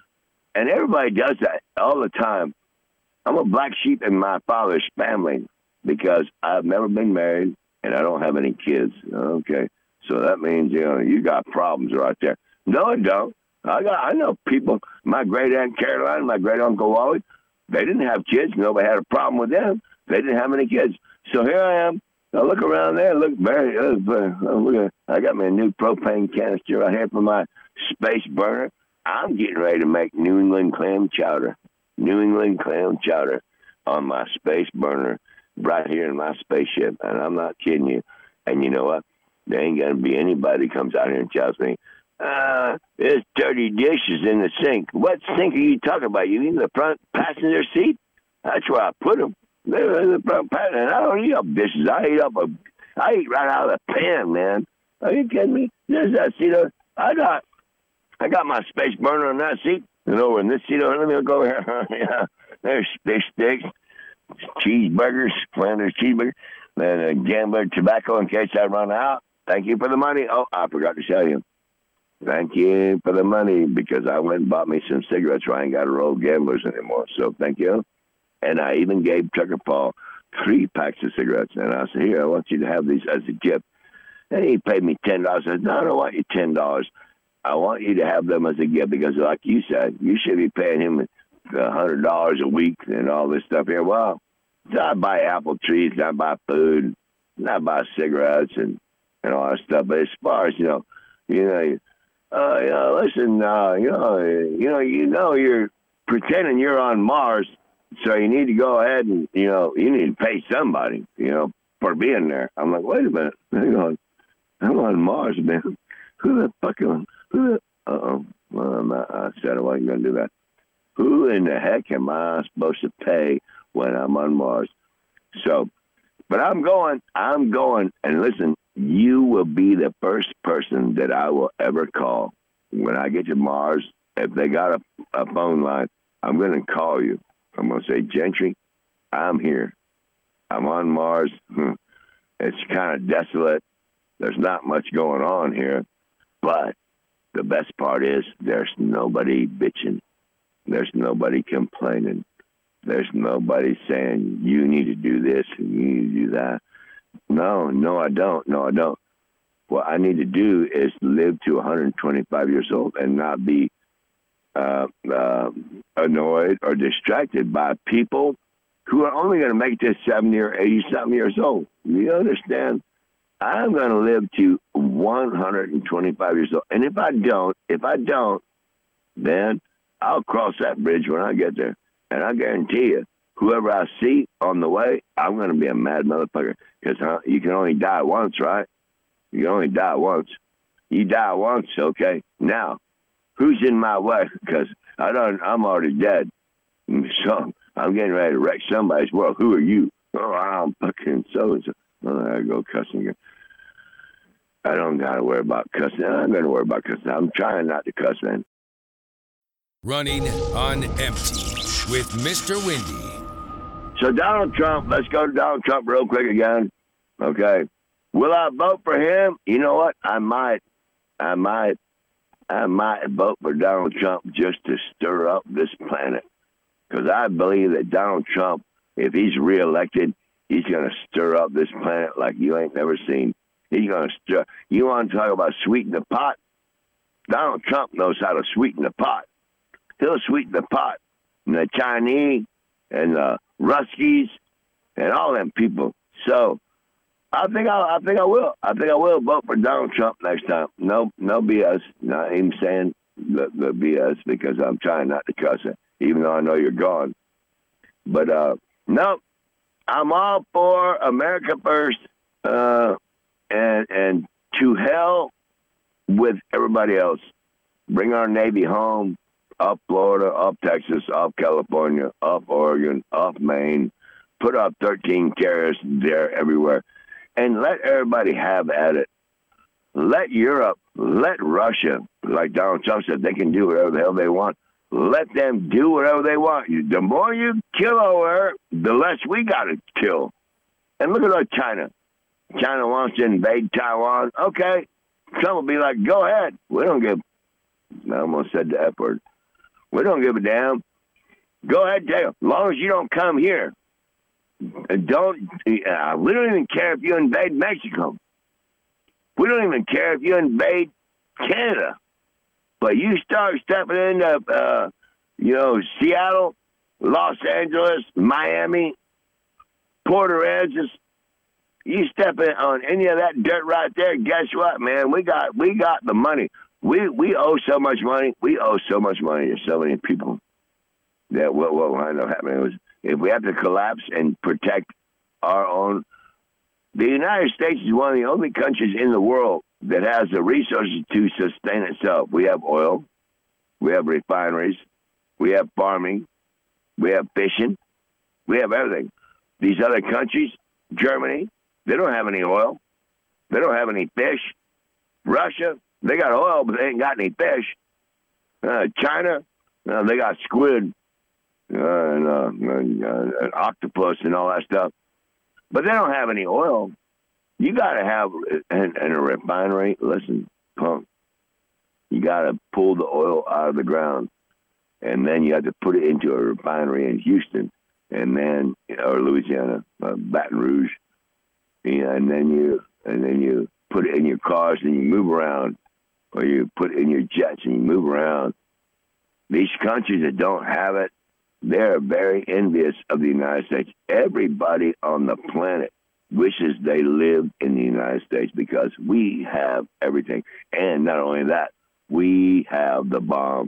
And everybody does that all the time. I'm a black sheep in my father's family because I've never been married and I don't have any kids. Okay, so that means you know you got problems right there. No, I don't. I got. I know people. My great aunt Caroline, my great uncle Wally, they didn't have kids. Nobody had a problem with them. They didn't have any kids. So here I am. I look around there. Look very. Uh, look at, I got my new propane canister right here for my space burner. I'm getting ready to make New England clam chowder. New England clam chowder on my space burner right here in my spaceship. And I'm not kidding you. And you know what? There ain't going to be anybody comes out here and tells me, uh, there's dirty dishes in the sink. What sink are you talking about? You mean the front passenger seat? That's where I put them. They're in the front passenger. And I don't eat up dishes. I eat up a, I eat right out of the pan, man. Are you kidding me? There's that seat. I got, I got my space burner on that seat. And over in this seat, let me go over here. Yeah, there's fish sticks, cheeseburgers, Flanders cheeseburgers, and a gambler tobacco in case I run out. Thank you for the money. Oh, I forgot to tell you. Thank you for the money because I went and bought me some cigarettes. So I ain't got to roll gamblers anymore. So thank you. And I even gave Tucker Paul three packs of cigarettes. And I said, here, I want you to have these as a gift. And he paid me ten dollars. I said, no, I don't want you ten dollars. I want you to have them as a gift because, like you said, you should be paying him one hundred dollars a week and all this stuff here. Well, I buy apple trees, I buy food, I buy cigarettes and, and all that stuff. But as far as, you know, you know, uh, you know, listen, uh, you know, you know, you know, you're pretending you're on Mars, so you need to go ahead and, you know, you need to pay somebody, you know, for being there. I'm like, wait a minute, hang on, I'm on Mars, man. Who the fuck am who the, uh-oh, well, I'm not, I said I wasn't going to do that. Who in the heck am I supposed to pay when I'm on Mars? So, but I'm going, I'm going, and listen, you will be the first person that I will ever call. When I get to Mars, if they got a, a phone line, I'm going to call you. I'm going to say, Gentry, I'm here. I'm on Mars. It's kind of desolate. There's not much going on here. But the best part is there's nobody bitching. There's nobody complaining. There's nobody saying, you need to do this and you need to do that. No, no, I don't. No, I don't. What I need to do is live to one hundred twenty-five years old and not be uh, uh, annoyed or distracted by people who are only going to make this seventy or eighty-something years old. You understand? I'm going to live to one hundred twenty-five years old. And if I don't, if I don't, then I'll cross that bridge when I get there. And I guarantee you, whoever I see on the way, I'm going to be a mad motherfucker. Because huh, you can only die once, right? You can only die once. You die once, okay? Now, who's in my way? Because I don't, I'm already dead. So I'm getting ready to wreck somebody's world. Who are you? Oh, I'm fucking so-and-so. Oh, there I go cussing again. I don't got to worry about cussing. I'm going to worry about cussing. I'm trying not to cuss, man. Running on empty with Mister Windy. So Donald Trump, let's go to Donald Trump real quick again. Okay. Will I vote for him? You know what? I might. I might. I might vote for Donald Trump just to stir up this planet. Because I believe that Donald Trump, if he's reelected, he's going to stir up this planet like you ain't never seen. He's going to stir. You want to talk about sweeten the pot? Donald Trump knows how to sweeten the pot. He'll sweeten the pot. And the Chinese and the Ruskies and all them people. So I think I, I think I will. I think I will vote for Donald Trump next time. No, no B S. Not even saying the, the B S because I'm trying not to cuss it, even though I know you're gone. But uh, no, I'm all for America first, uh, and and to hell with everybody else. Bring our Navy home, up Florida, up Texas, up California, up Oregon, up Maine. Put up thirteen carriers there everywhere. And let everybody have at it. Let Europe, let Russia, like Donald Trump said, they can do whatever the hell they want. Let them do whatever they want. The more you kill over, the less we got to kill. And look at like China. China wants to invade Taiwan. Okay. Trump will be like, go ahead. We don't give, I almost said the F word. We don't give a damn. Go ahead, Dale. As long as you don't come here. And don't, uh, we don't even care if you invade Mexico. We don't even care if you invade Canada. But you start stepping into, uh, you know, Seattle, Los Angeles, Miami, Port Aransas, you step in on any of that dirt right there, guess what, man? We got we got the money. We we owe so much money. We owe so much money to so many people that what what will end up happening was if we have to collapse and protect our own. The United States is one of the only countries in the world that has the resources to sustain itself. We have oil, we have refineries, we have farming, we have fishing, we have everything. These other countries, Germany, they don't have any oil. They don't have any fish. Russia, they got oil, but they ain't got any fish. Uh, China, uh, they got squid uh, and, uh, and, uh, and octopus and all that stuff. But they don't have any oil. You got to have, in, in a refinery, listen, punk, you got to pull the oil out of the ground. And then you have to put it into a refinery in Houston and then, or Louisiana, uh, Baton Rouge. Yeah, and then you and then you put it in your cars and you move around, or you put it in your jets and you move around. These countries that don't have it, they're very envious of the United States. Everybody on the planet wishes they lived in the United States because we have everything. And not only that, we have the bomb.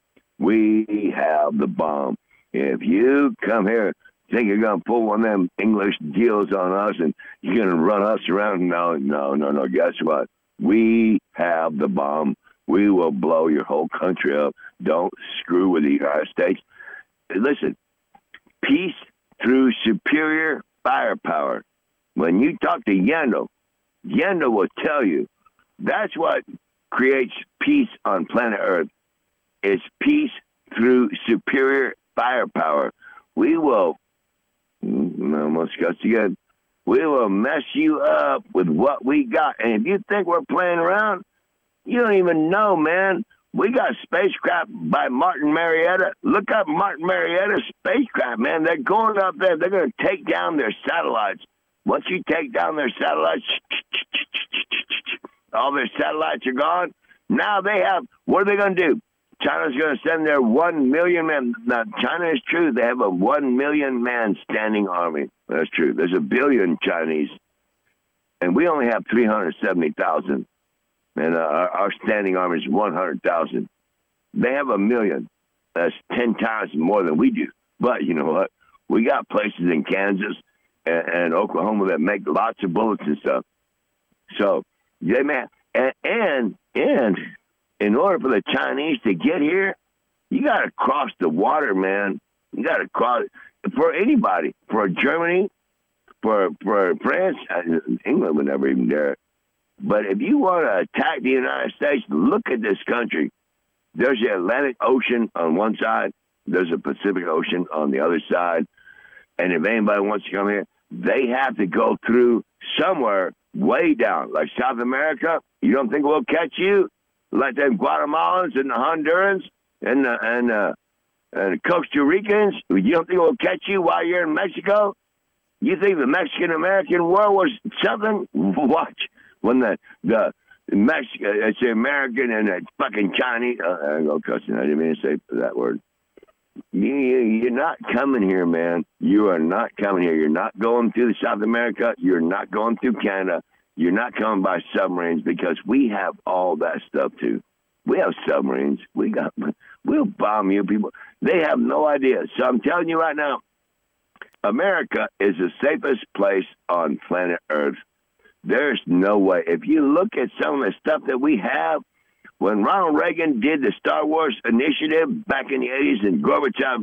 We have the bomb. If you come here, think you're going to pull one of them English deals on us and you're going to run us around? No, no, no, no. Guess what? We have the bomb. We will blow your whole country up. Don't screw with the United States. Listen, peace through superior firepower. When you talk to Yandel, Yandel will tell you that's what creates peace on planet Earth. It's peace through superior firepower. We will, I almost cussed again, we will mess you up with what we got. And if you think we're playing around, you don't even know, man. We got spacecraft by Martin Marietta. Look up Martin Marietta's spacecraft, man. They're going up there. They're going to take down their satellites. Once you take down their satellites, all their satellites are gone. Now they have, what are they going to do? China's going to send their one million men. Now, China is true. They have a one million man standing army. That's true. There's a billion Chinese, and we only have three hundred seventy thousand. And uh, our, our standing army is one hundred thousand. They have a million. That's ten times more than we do. But you know what? We got places in Kansas and, and Oklahoma that make lots of bullets and stuff. So they may, and, and and in order for the Chinese to get here, you got to cross the water, man. You got to cross for anybody, for Germany, for for France. England would never even dare it. But if you want to attack the United States, look at this country. There's the Atlantic Ocean on one side. There's the Pacific Ocean on the other side. And if anybody wants to come here, they have to go through somewhere way down. Like South America, you don't think we'll catch you? like them Guatemalans and the Hondurans and the, and uh, and the Costa Ricans. You don't think it will catch you while you're in Mexico? You think the Mexican-American War was something? Watch when the the Mexican, it's the American and the fucking Chinese. Uh, I go cussing. I didn't mean to say that word. You, you, you're not coming here, man. You are not coming here. You're not going through South America. You're not going through Canada. You're not coming by submarines because we have all that stuff too. We have submarines. We got. We'll bomb you people. They have no idea. So I'm telling you right now, America is the safest place on planet Earth. There's no way. If you look at some of the stuff that we have, when Ronald Reagan did the Star Wars initiative back in the eighties and Gorbachev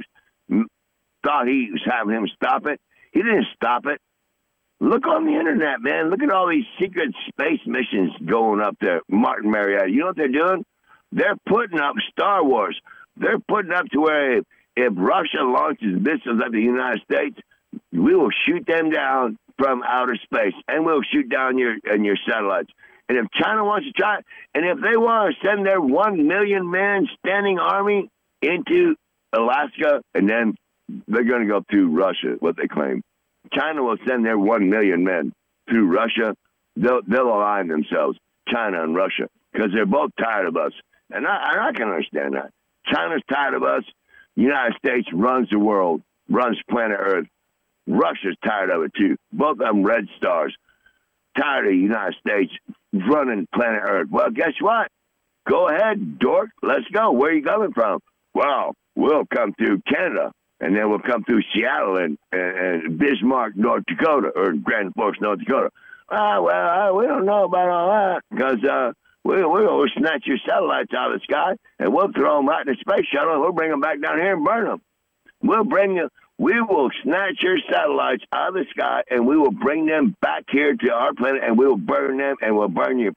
thought he was having him stop it, he didn't stop it. Look on the internet, man. Look at all these secret space missions going up there. Martin Marietta. You know what they're doing? They're putting up Star Wars. They're putting up to where if, if Russia launches missiles at the United States, we will shoot them down from outer space, and we'll shoot down your and your satellites. And if China wants to try, and if they want to send their one million man standing army into Alaska, and then they're going to go through Russia, what they claim. China will send their one million men through Russia. They'll they'll align themselves, China and Russia, because they're both tired of us. And I, and I can understand that. China's tired of us. The United States runs the world, runs planet Earth. Russia's tired of it, too. Both of them red stars. Tired of the United States running planet Earth. Well, guess what? Go ahead, dork. Let's go. Where are you coming from? Well, we'll come through Canada, and then we'll come through Seattle and, and, and Bismarck, North Dakota, or Grand Forks, North Dakota. Ah, well, uh, we don't know about all that, because uh, we, we'll snatch your satellites out of the sky, and we'll throw them out in the space shuttle, and we'll bring them back down here and burn them. We'll bring you. We will snatch your satellites out of the sky, and we will bring them back here to our planet, and we will burn them, and we'll burn your.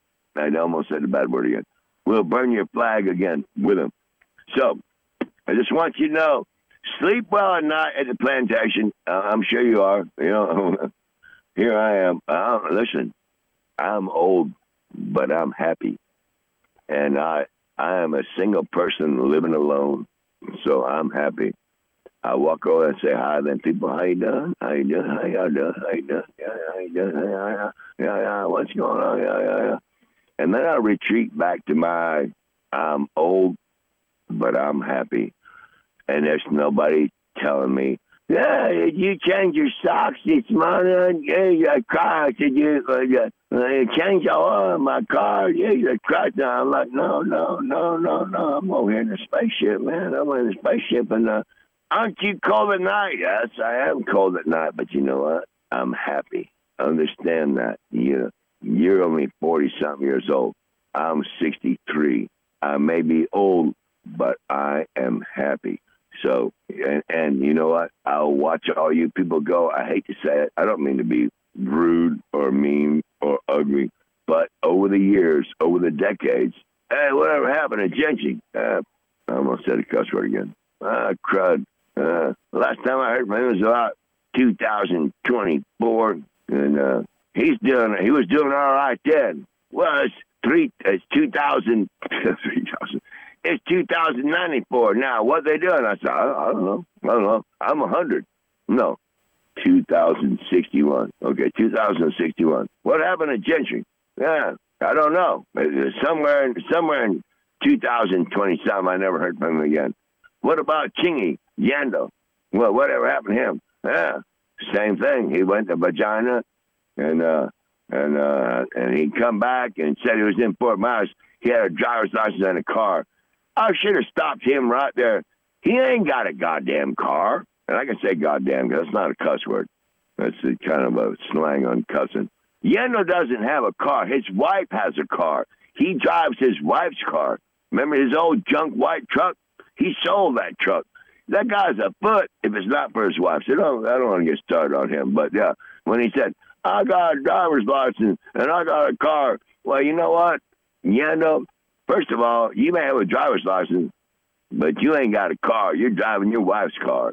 I almost said the bad word again. We'll burn your flag again with them. So, I just want you to know, sleep well at night at the plantation. Uh, I'm sure you are. You know, here I am. Uh, listen, I'm old, but I'm happy, and I I am a single person living alone, so I'm happy. I walk over and say hi, then people, how you doing? How you doing? How you doing? How you doing? Yeah, how you doing? Yeah, yeah, yeah, yeah. What's going on? Yeah, yeah, yeah. And then I retreat back to my, I'm old, but I'm happy. And there's nobody telling me, yeah, did you change your socks this morning? Yeah, your car. Did you, uh, you change your oil in my car? Yeah, your car. I'm like, no, no, no, no, no. I'm over here in the spaceship, man. I'm in the spaceship, and uh, aren't you cold at night? Yes, I am cold at night, but you know what? I'm happy. Understand that. You, you're only forty-something years old. I'm sixty-three. I may be old, but I am happy. So, and, and you know what? I'll watch all you people go. I hate to say it. I don't mean to be rude or mean or ugly, but over the years, over the decades, hey, whatever happened to Genchi? Uh, I almost said a cuss word again. Ah, uh, crud. Uh, last time I heard from him was about two thousand twenty-four, and uh, he's doing. He was doing all right then. Well, it's three. It's two thousand. Three thousand. It's two thousand ninety-four now. What they doing? I said, I, I don't know. I don't know. I'm a hundred. No, two thousand sixty-one. Okay, two thousand sixty-one. What happened to Gentry? Yeah, I don't know. Somewhere, in, somewhere in two thousand twenty-something, I never heard from him again. What about Chingy Yando? Well, whatever happened to him? Yeah, same thing. He went to Vagina, and uh, and uh, and he come back and said he was in Fort Myers. He had a driver's license and a car. I should have stopped him right there. He ain't got a goddamn car. And I can say goddamn because that's not a cuss word. That's a kind of a slang on cussing. Yendo doesn't have a car. His wife has a car. He drives his wife's car. Remember his old junk white truck? He sold that truck. That guy's a foot if it's not for his wife. So don't, I don't want to get started on him. But, yeah, when he said, I got a driver's license and I got a car, well, you know what? Yendo, first of all, you may have a driver's license, but you ain't got a car. You're driving your wife's car.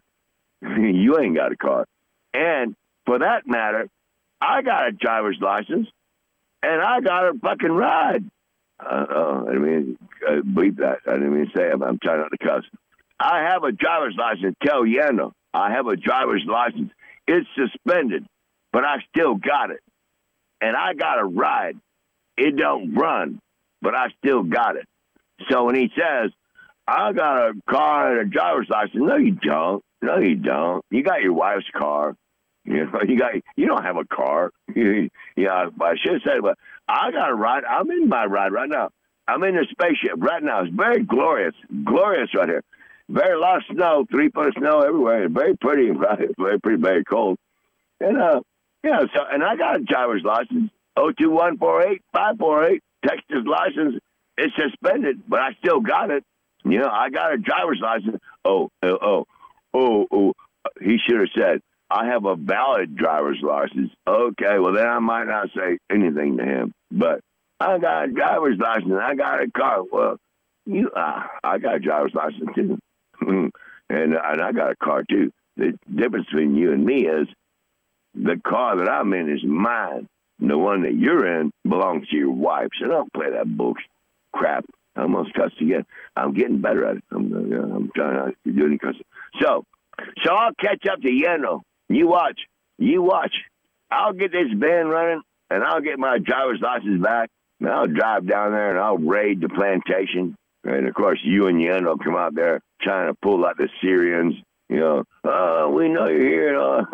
You ain't got a car. And for that matter, I got a driver's license, and I got a fucking ride. Uh, uh, I mean, uh, bleep that. I didn't even say it. I'm trying not to cuss. I have a driver's license. Tell Yano. I have a driver's license. It's suspended, but I still got it. And I got a ride. It don't run, but I still got it. So when he says, I got a car and a driver's license, no, you don't. No, you don't. You got your wife's car. You know, you got you don't have a car. Yeah, I should have said it, but I got a ride. I'm in my ride right now. I'm in the spaceship right now. It's very glorious, glorious right here. Very lot of snow, three foot of snow everywhere. Very pretty, right? Very pretty, very cold. And uh, yeah. So, and I got a driver's license. Oh two one four eight five four eight. Texas license. It's suspended, but I still got it. You know, I got a driver's license. Oh, oh, oh, oh, oh. He should have said, I have a valid driver's license. Okay, well, then I might not say anything to him. But I got a driver's license. I got a car. Well, you, uh, I got a driver's license, too. and, and I got a car, too. The difference between you and me is the car that I'm in is mine. The one that you're in belongs to your wife. So don't play that bullshit crap. I almost cussed again. I'm getting better at it. I'm, uh, I'm trying not to do any cussing. So, so I'll catch up to Yeno. You watch. You watch. I'll get this van running, and I'll get my driver's license back, and I'll drive down there, and I'll raid the plantation. And, of course, you and Yeno come out there trying to pull like the Syrians. You know, oh, we know you're here. Uh,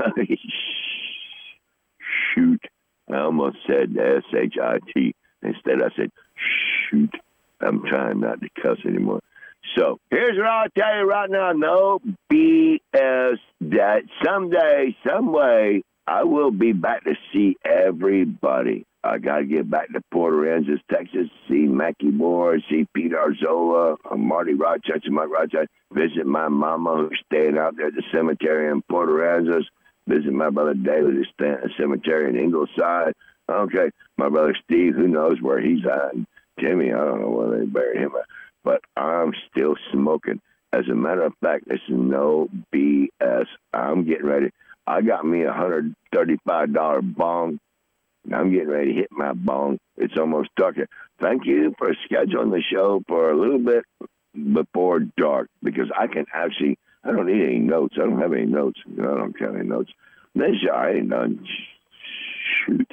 shoot. I almost said S H I T. Instead, I said, shoot. I'm trying not to cuss anymore. So here's what I'll tell you right now. No B S. That someday, some way, I will be back to see everybody. I got to get back to Port Aransas, Texas, see Mackie Moore, see Pete Arzola, Marty Rochester, Mike Rochester, visit my mama who's staying out there at the cemetery in Port Aransas, visit my brother David who's staying at the cemetery in Ingleside. Okay, my brother Steve, who knows where he's at. Jimmy, I don't know where they buried him at, but I'm still smoking. As a matter of fact, this is no B S. I'm getting ready. I got me a one hundred thirty-five dollars bong. I'm getting ready to hit my bong. It's almost dark here. Thank you for scheduling the show for a little bit before dark because I can actually, I don't need any notes. I don't have any notes. I don't have any notes. This I ain't done. Shoot.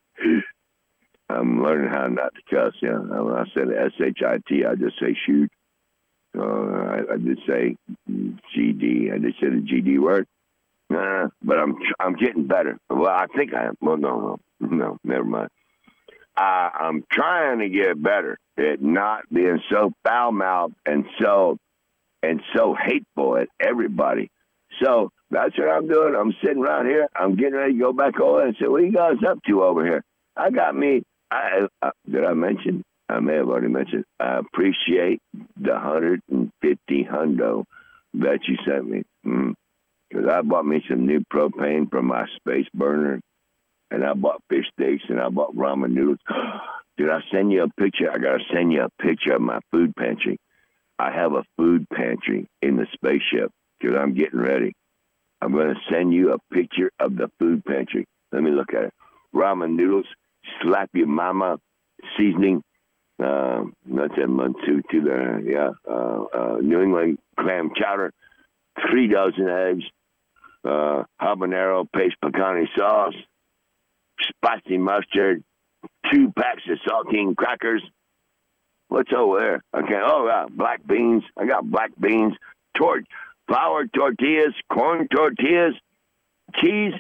I'm learning how not to cuss. Yeah, when I said S H I T, I just say shoot. Uh, I, I just say G D. I just said a G D word. Uh, but I'm I'm getting better. Well, I think I am. Well, no, no, no, never mind. I, I'm trying to get better at not being so foul-mouthed and so and so hateful at everybody. So that's what I'm doing. I'm sitting right here. I'm getting ready to go back over and say, what are you guys up to over here? I got me. I, uh, did I mention? I may have already mentioned. I appreciate the one hundred fifty hundo that you sent me. Because mm. I bought me some new propane from my space burner, and I bought fish sticks, and I bought ramen noodles. Did I send you a picture? I got to send you a picture of my food pantry. I have a food pantry in the spaceship because I'm getting ready. I'm going to send you a picture of the food pantry. Let me look at it. Ramen noodles. Slap your mama seasoning. Uh, that's a Mansu to the yeah. Uh, uh, New England clam chowder. Three dozen eggs. Uh, habanero paste pecani sauce. Spicy mustard. Two packs of saltine crackers. What's over there? Okay. Oh, yeah. Black beans. I got black beans. Tor- flour tortillas. Corn tortillas. Cheese.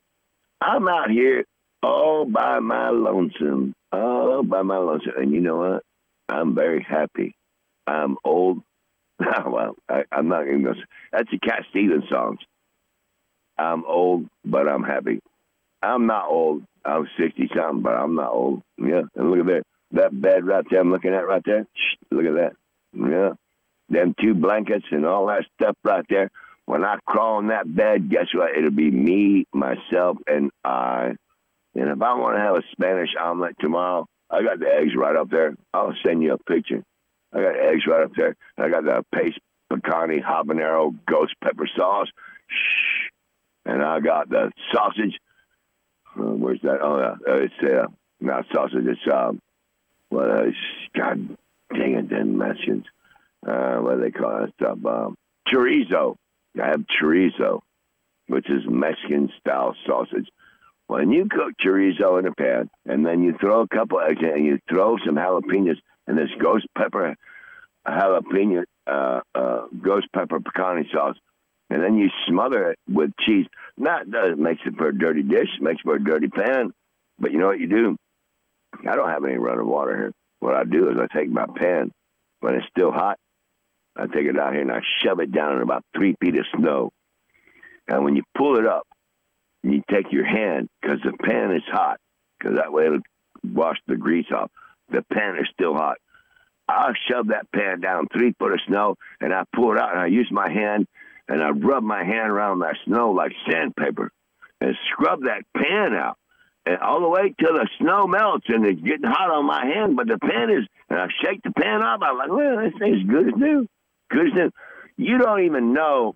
I'm out here all by my lonesome, all by my lonesome. And you know what? I'm very happy. I'm old. Well, I, I'm not even going to say. That's the Cat Stevens songs. I'm old, but I'm happy. I'm not old. I'm sixty-something, but I'm not old. Yeah, and look at that. That bed right there I'm looking at right there. Shh, look at that. Yeah. Them two blankets and all that stuff right there. When I crawl in that bed, guess what? It'll be me, myself, and I. And if I want to have a Spanish omelet tomorrow, I got the eggs right up there. I'll send you a picture. I got eggs right up there. I got the paste pecani habanero ghost pepper sauce. Shh. And I got the sausage. Uh, where's that? Oh, yeah. It's uh, not sausage. It's, um, what uh, God dang it, then Mexicans. Uh, what do they call that stuff? Um, chorizo. I have chorizo, which is Mexican-style sausage. When you cook chorizo in a pan, and then you throw a couple eggs in, and you throw some jalapenos and this ghost pepper jalapeno, uh, uh, ghost pepper pecani sauce, and then you smother it with cheese. Not that it makes it for a dirty dish, it makes it for a dirty pan. But you know what you do? I don't have any running water here. What I do is I take my pan, when it's still hot, I take it out here and I shove it down in about three feet of snow. And when you pull it up, you take your hand, because the pan is hot, because that way it'll wash the grease off. The pan is still hot. I'll shove that pan down three foot of snow, and I pull it out, and I use my hand, and I rub my hand around that snow like sandpaper, and scrub that pan out, and all the way till the snow melts, and it's getting hot on my hand, but the pan is, and I shake the pan up, I'm like, well, this thing's good as new. Good as new. You don't even know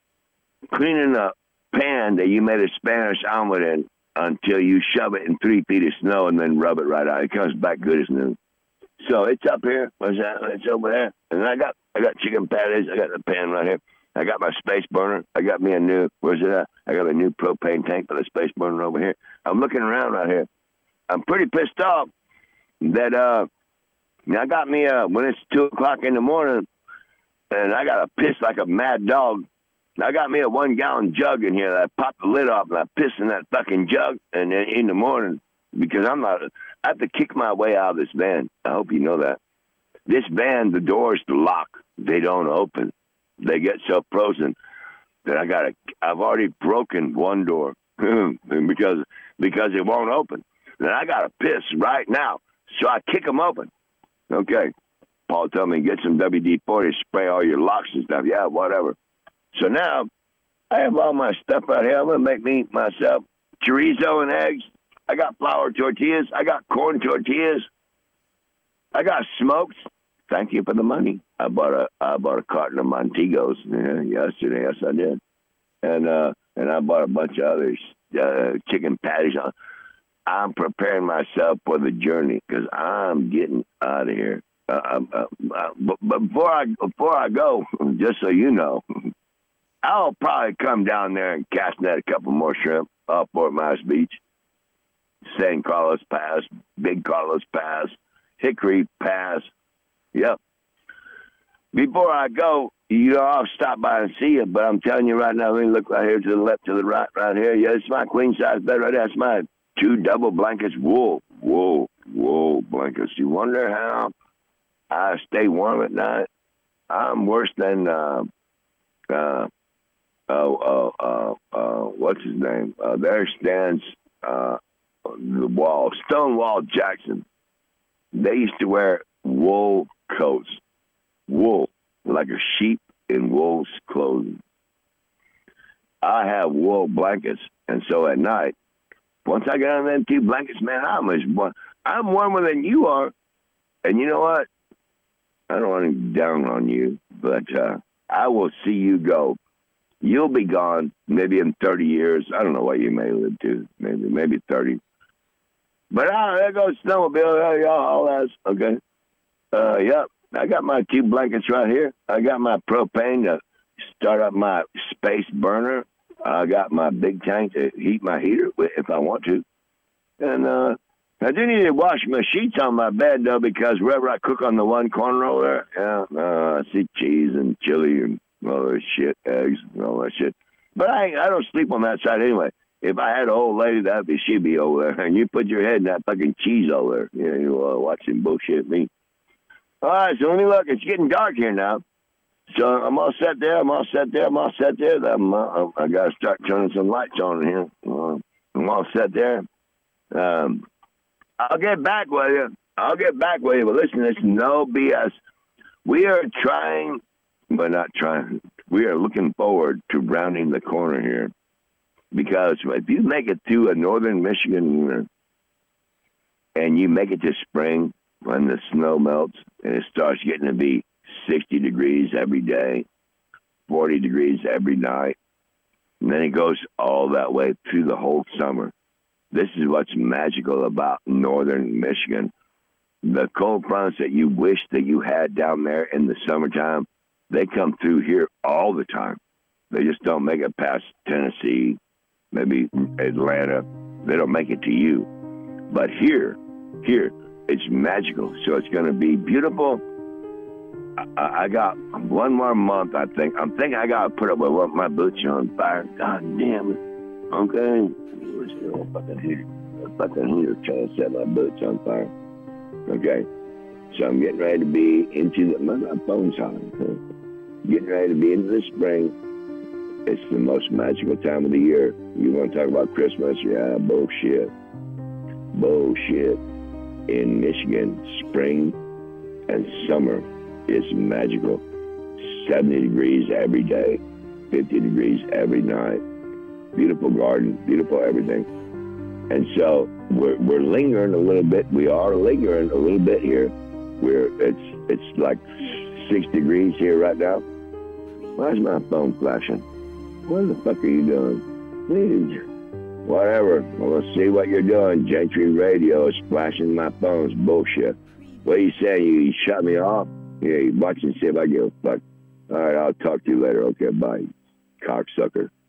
cleaning a pan that you made a Spanish omelet in until you shove it in three feet of snow and then rub it right out. It comes back good as new. So it's up here. What's that? It's over there. And I got I got chicken patties. I got the pan right here. I got my space burner. I got me a new, where's it at? I got a new propane tank for the space burner over here. I'm looking around right here. I'm pretty pissed off that uh, I got me, uh, when it's two o'clock in the morning, and I got to piss like a mad dog. I got me a one-gallon jug in here that I pop the lid off, and I piss in that fucking jug and then in the morning, because I'm not, I have to kick my way out of this van. I hope you know that. This van, the doors to lock. They don't open. They get so frozen that I got to, I've already broken one door because because it won't open. Then I got to piss right now. So I kick them open. Okay. Paul told me, get some W D forty, spray all your locks and stuff. Yeah, whatever. So now I have all my stuff out here. I'm going to make me myself chorizo and eggs. I got flour tortillas. I got corn tortillas. I got smokes. Thank you for the money. I bought a I bought a carton of Montegos yeah, yesterday. Yes, I did. And uh, and I bought a bunch of other uh, chicken patties. I'm preparing myself for the journey because I'm getting out of here. Uh, uh, uh, but, but before I before I go, just so you know, I'll probably come down there and cast net a couple more shrimp off Fort Myers Beach, San Carlos Pass, Big Carlos Pass, Hickory Pass. Yep. Before I go, you know, I'll stop by and see you, but I'm telling you right now, let me look right here to the left, to the right, right here. Yeah, it's my queen size bed right there. That's my two double blankets, wool, wool, wool blankets. You wonder how I stay warm at night? I'm worse than, uh, uh, uh, uh, uh, uh what's his name? Uh, there stands uh, the wall, Stonewall Jackson. They used to wear wool coats, wool, like a sheep in wool's clothing. I have wool blankets, and so at night, once I get on them two blankets, man, I'm as one. I'm warmer than you are, and you know what? I don't want to be down on you, but uh, I will see you go. You'll be gone maybe in thirty years. I don't know what you may live to, maybe maybe thirty. But uh, there goes snowmobile. Oh, y'all all that's okay. Uh, yep. I got my two blankets right here. I got my propane to start up my space burner. I got my big tank to heat my heater with if I want to. And uh, I do need to wash my sheets on my bed, though, because wherever I cook on the one corner over there, yeah, uh, I see cheese and chili and all that shit, eggs and all that shit. But I I don't sleep on that side anyway. If I had an old lady, that'd be, she'd be over there. And you put your head in that fucking cheese over there. You know, you uh, watching bullshit me. All right, so let me look. It's getting dark here now. So I'm all set there. I'm all set there. I'm all set there. I'm, uh, I got to start turning some lights on here. Uh, I'm all set there. Um, I'll get back with you. I'll get back with you. But listen, it's no B S. We are trying, but not trying. We are looking forward to rounding the corner here. Because if you make it through a northern Michigan winter and you make it to spring when the snow melts and it starts getting to be sixty degrees every day, forty degrees every night, and then it goes all that way through the whole summer. This is what's magical about northern Michigan. the cold fronts that you wish that you had down there in the summertime, they come through here all the time. They just don't make it past Tennessee, maybe Atlanta. They don't make it to you. But here, here, it's magical. So it's going to be beautiful. I, I got one more month, I think. I'm thinking I got to put up with my boots on fire. God damn it. Okay. Where's the fucking heater? The fucking heater trying to set my boots on fire. Okay. So I'm getting ready to be into the, my, my phone's on. Huh? Getting ready to be into the spring. It's the most magical time of the year. You want to talk about Christmas? Yeah, bullshit. Bullshit. In Michigan, spring and summer is magical. seventy degrees every day, fifty degrees every night. Beautiful garden, beautiful everything. And so we're, we're lingering a little bit. We are lingering a little bit here. We're it's it's like six degrees here right now. Why is my phone flashing? What the fuck are you doing? Please. Whatever. Well, let's see what you're doing. Gentry Radio is flashing my phone's bullshit. What are you saying? You, you shut me off? Yeah, you watch and see if I give a fuck. All right, I'll talk to you later. Okay, bye, cocksucker.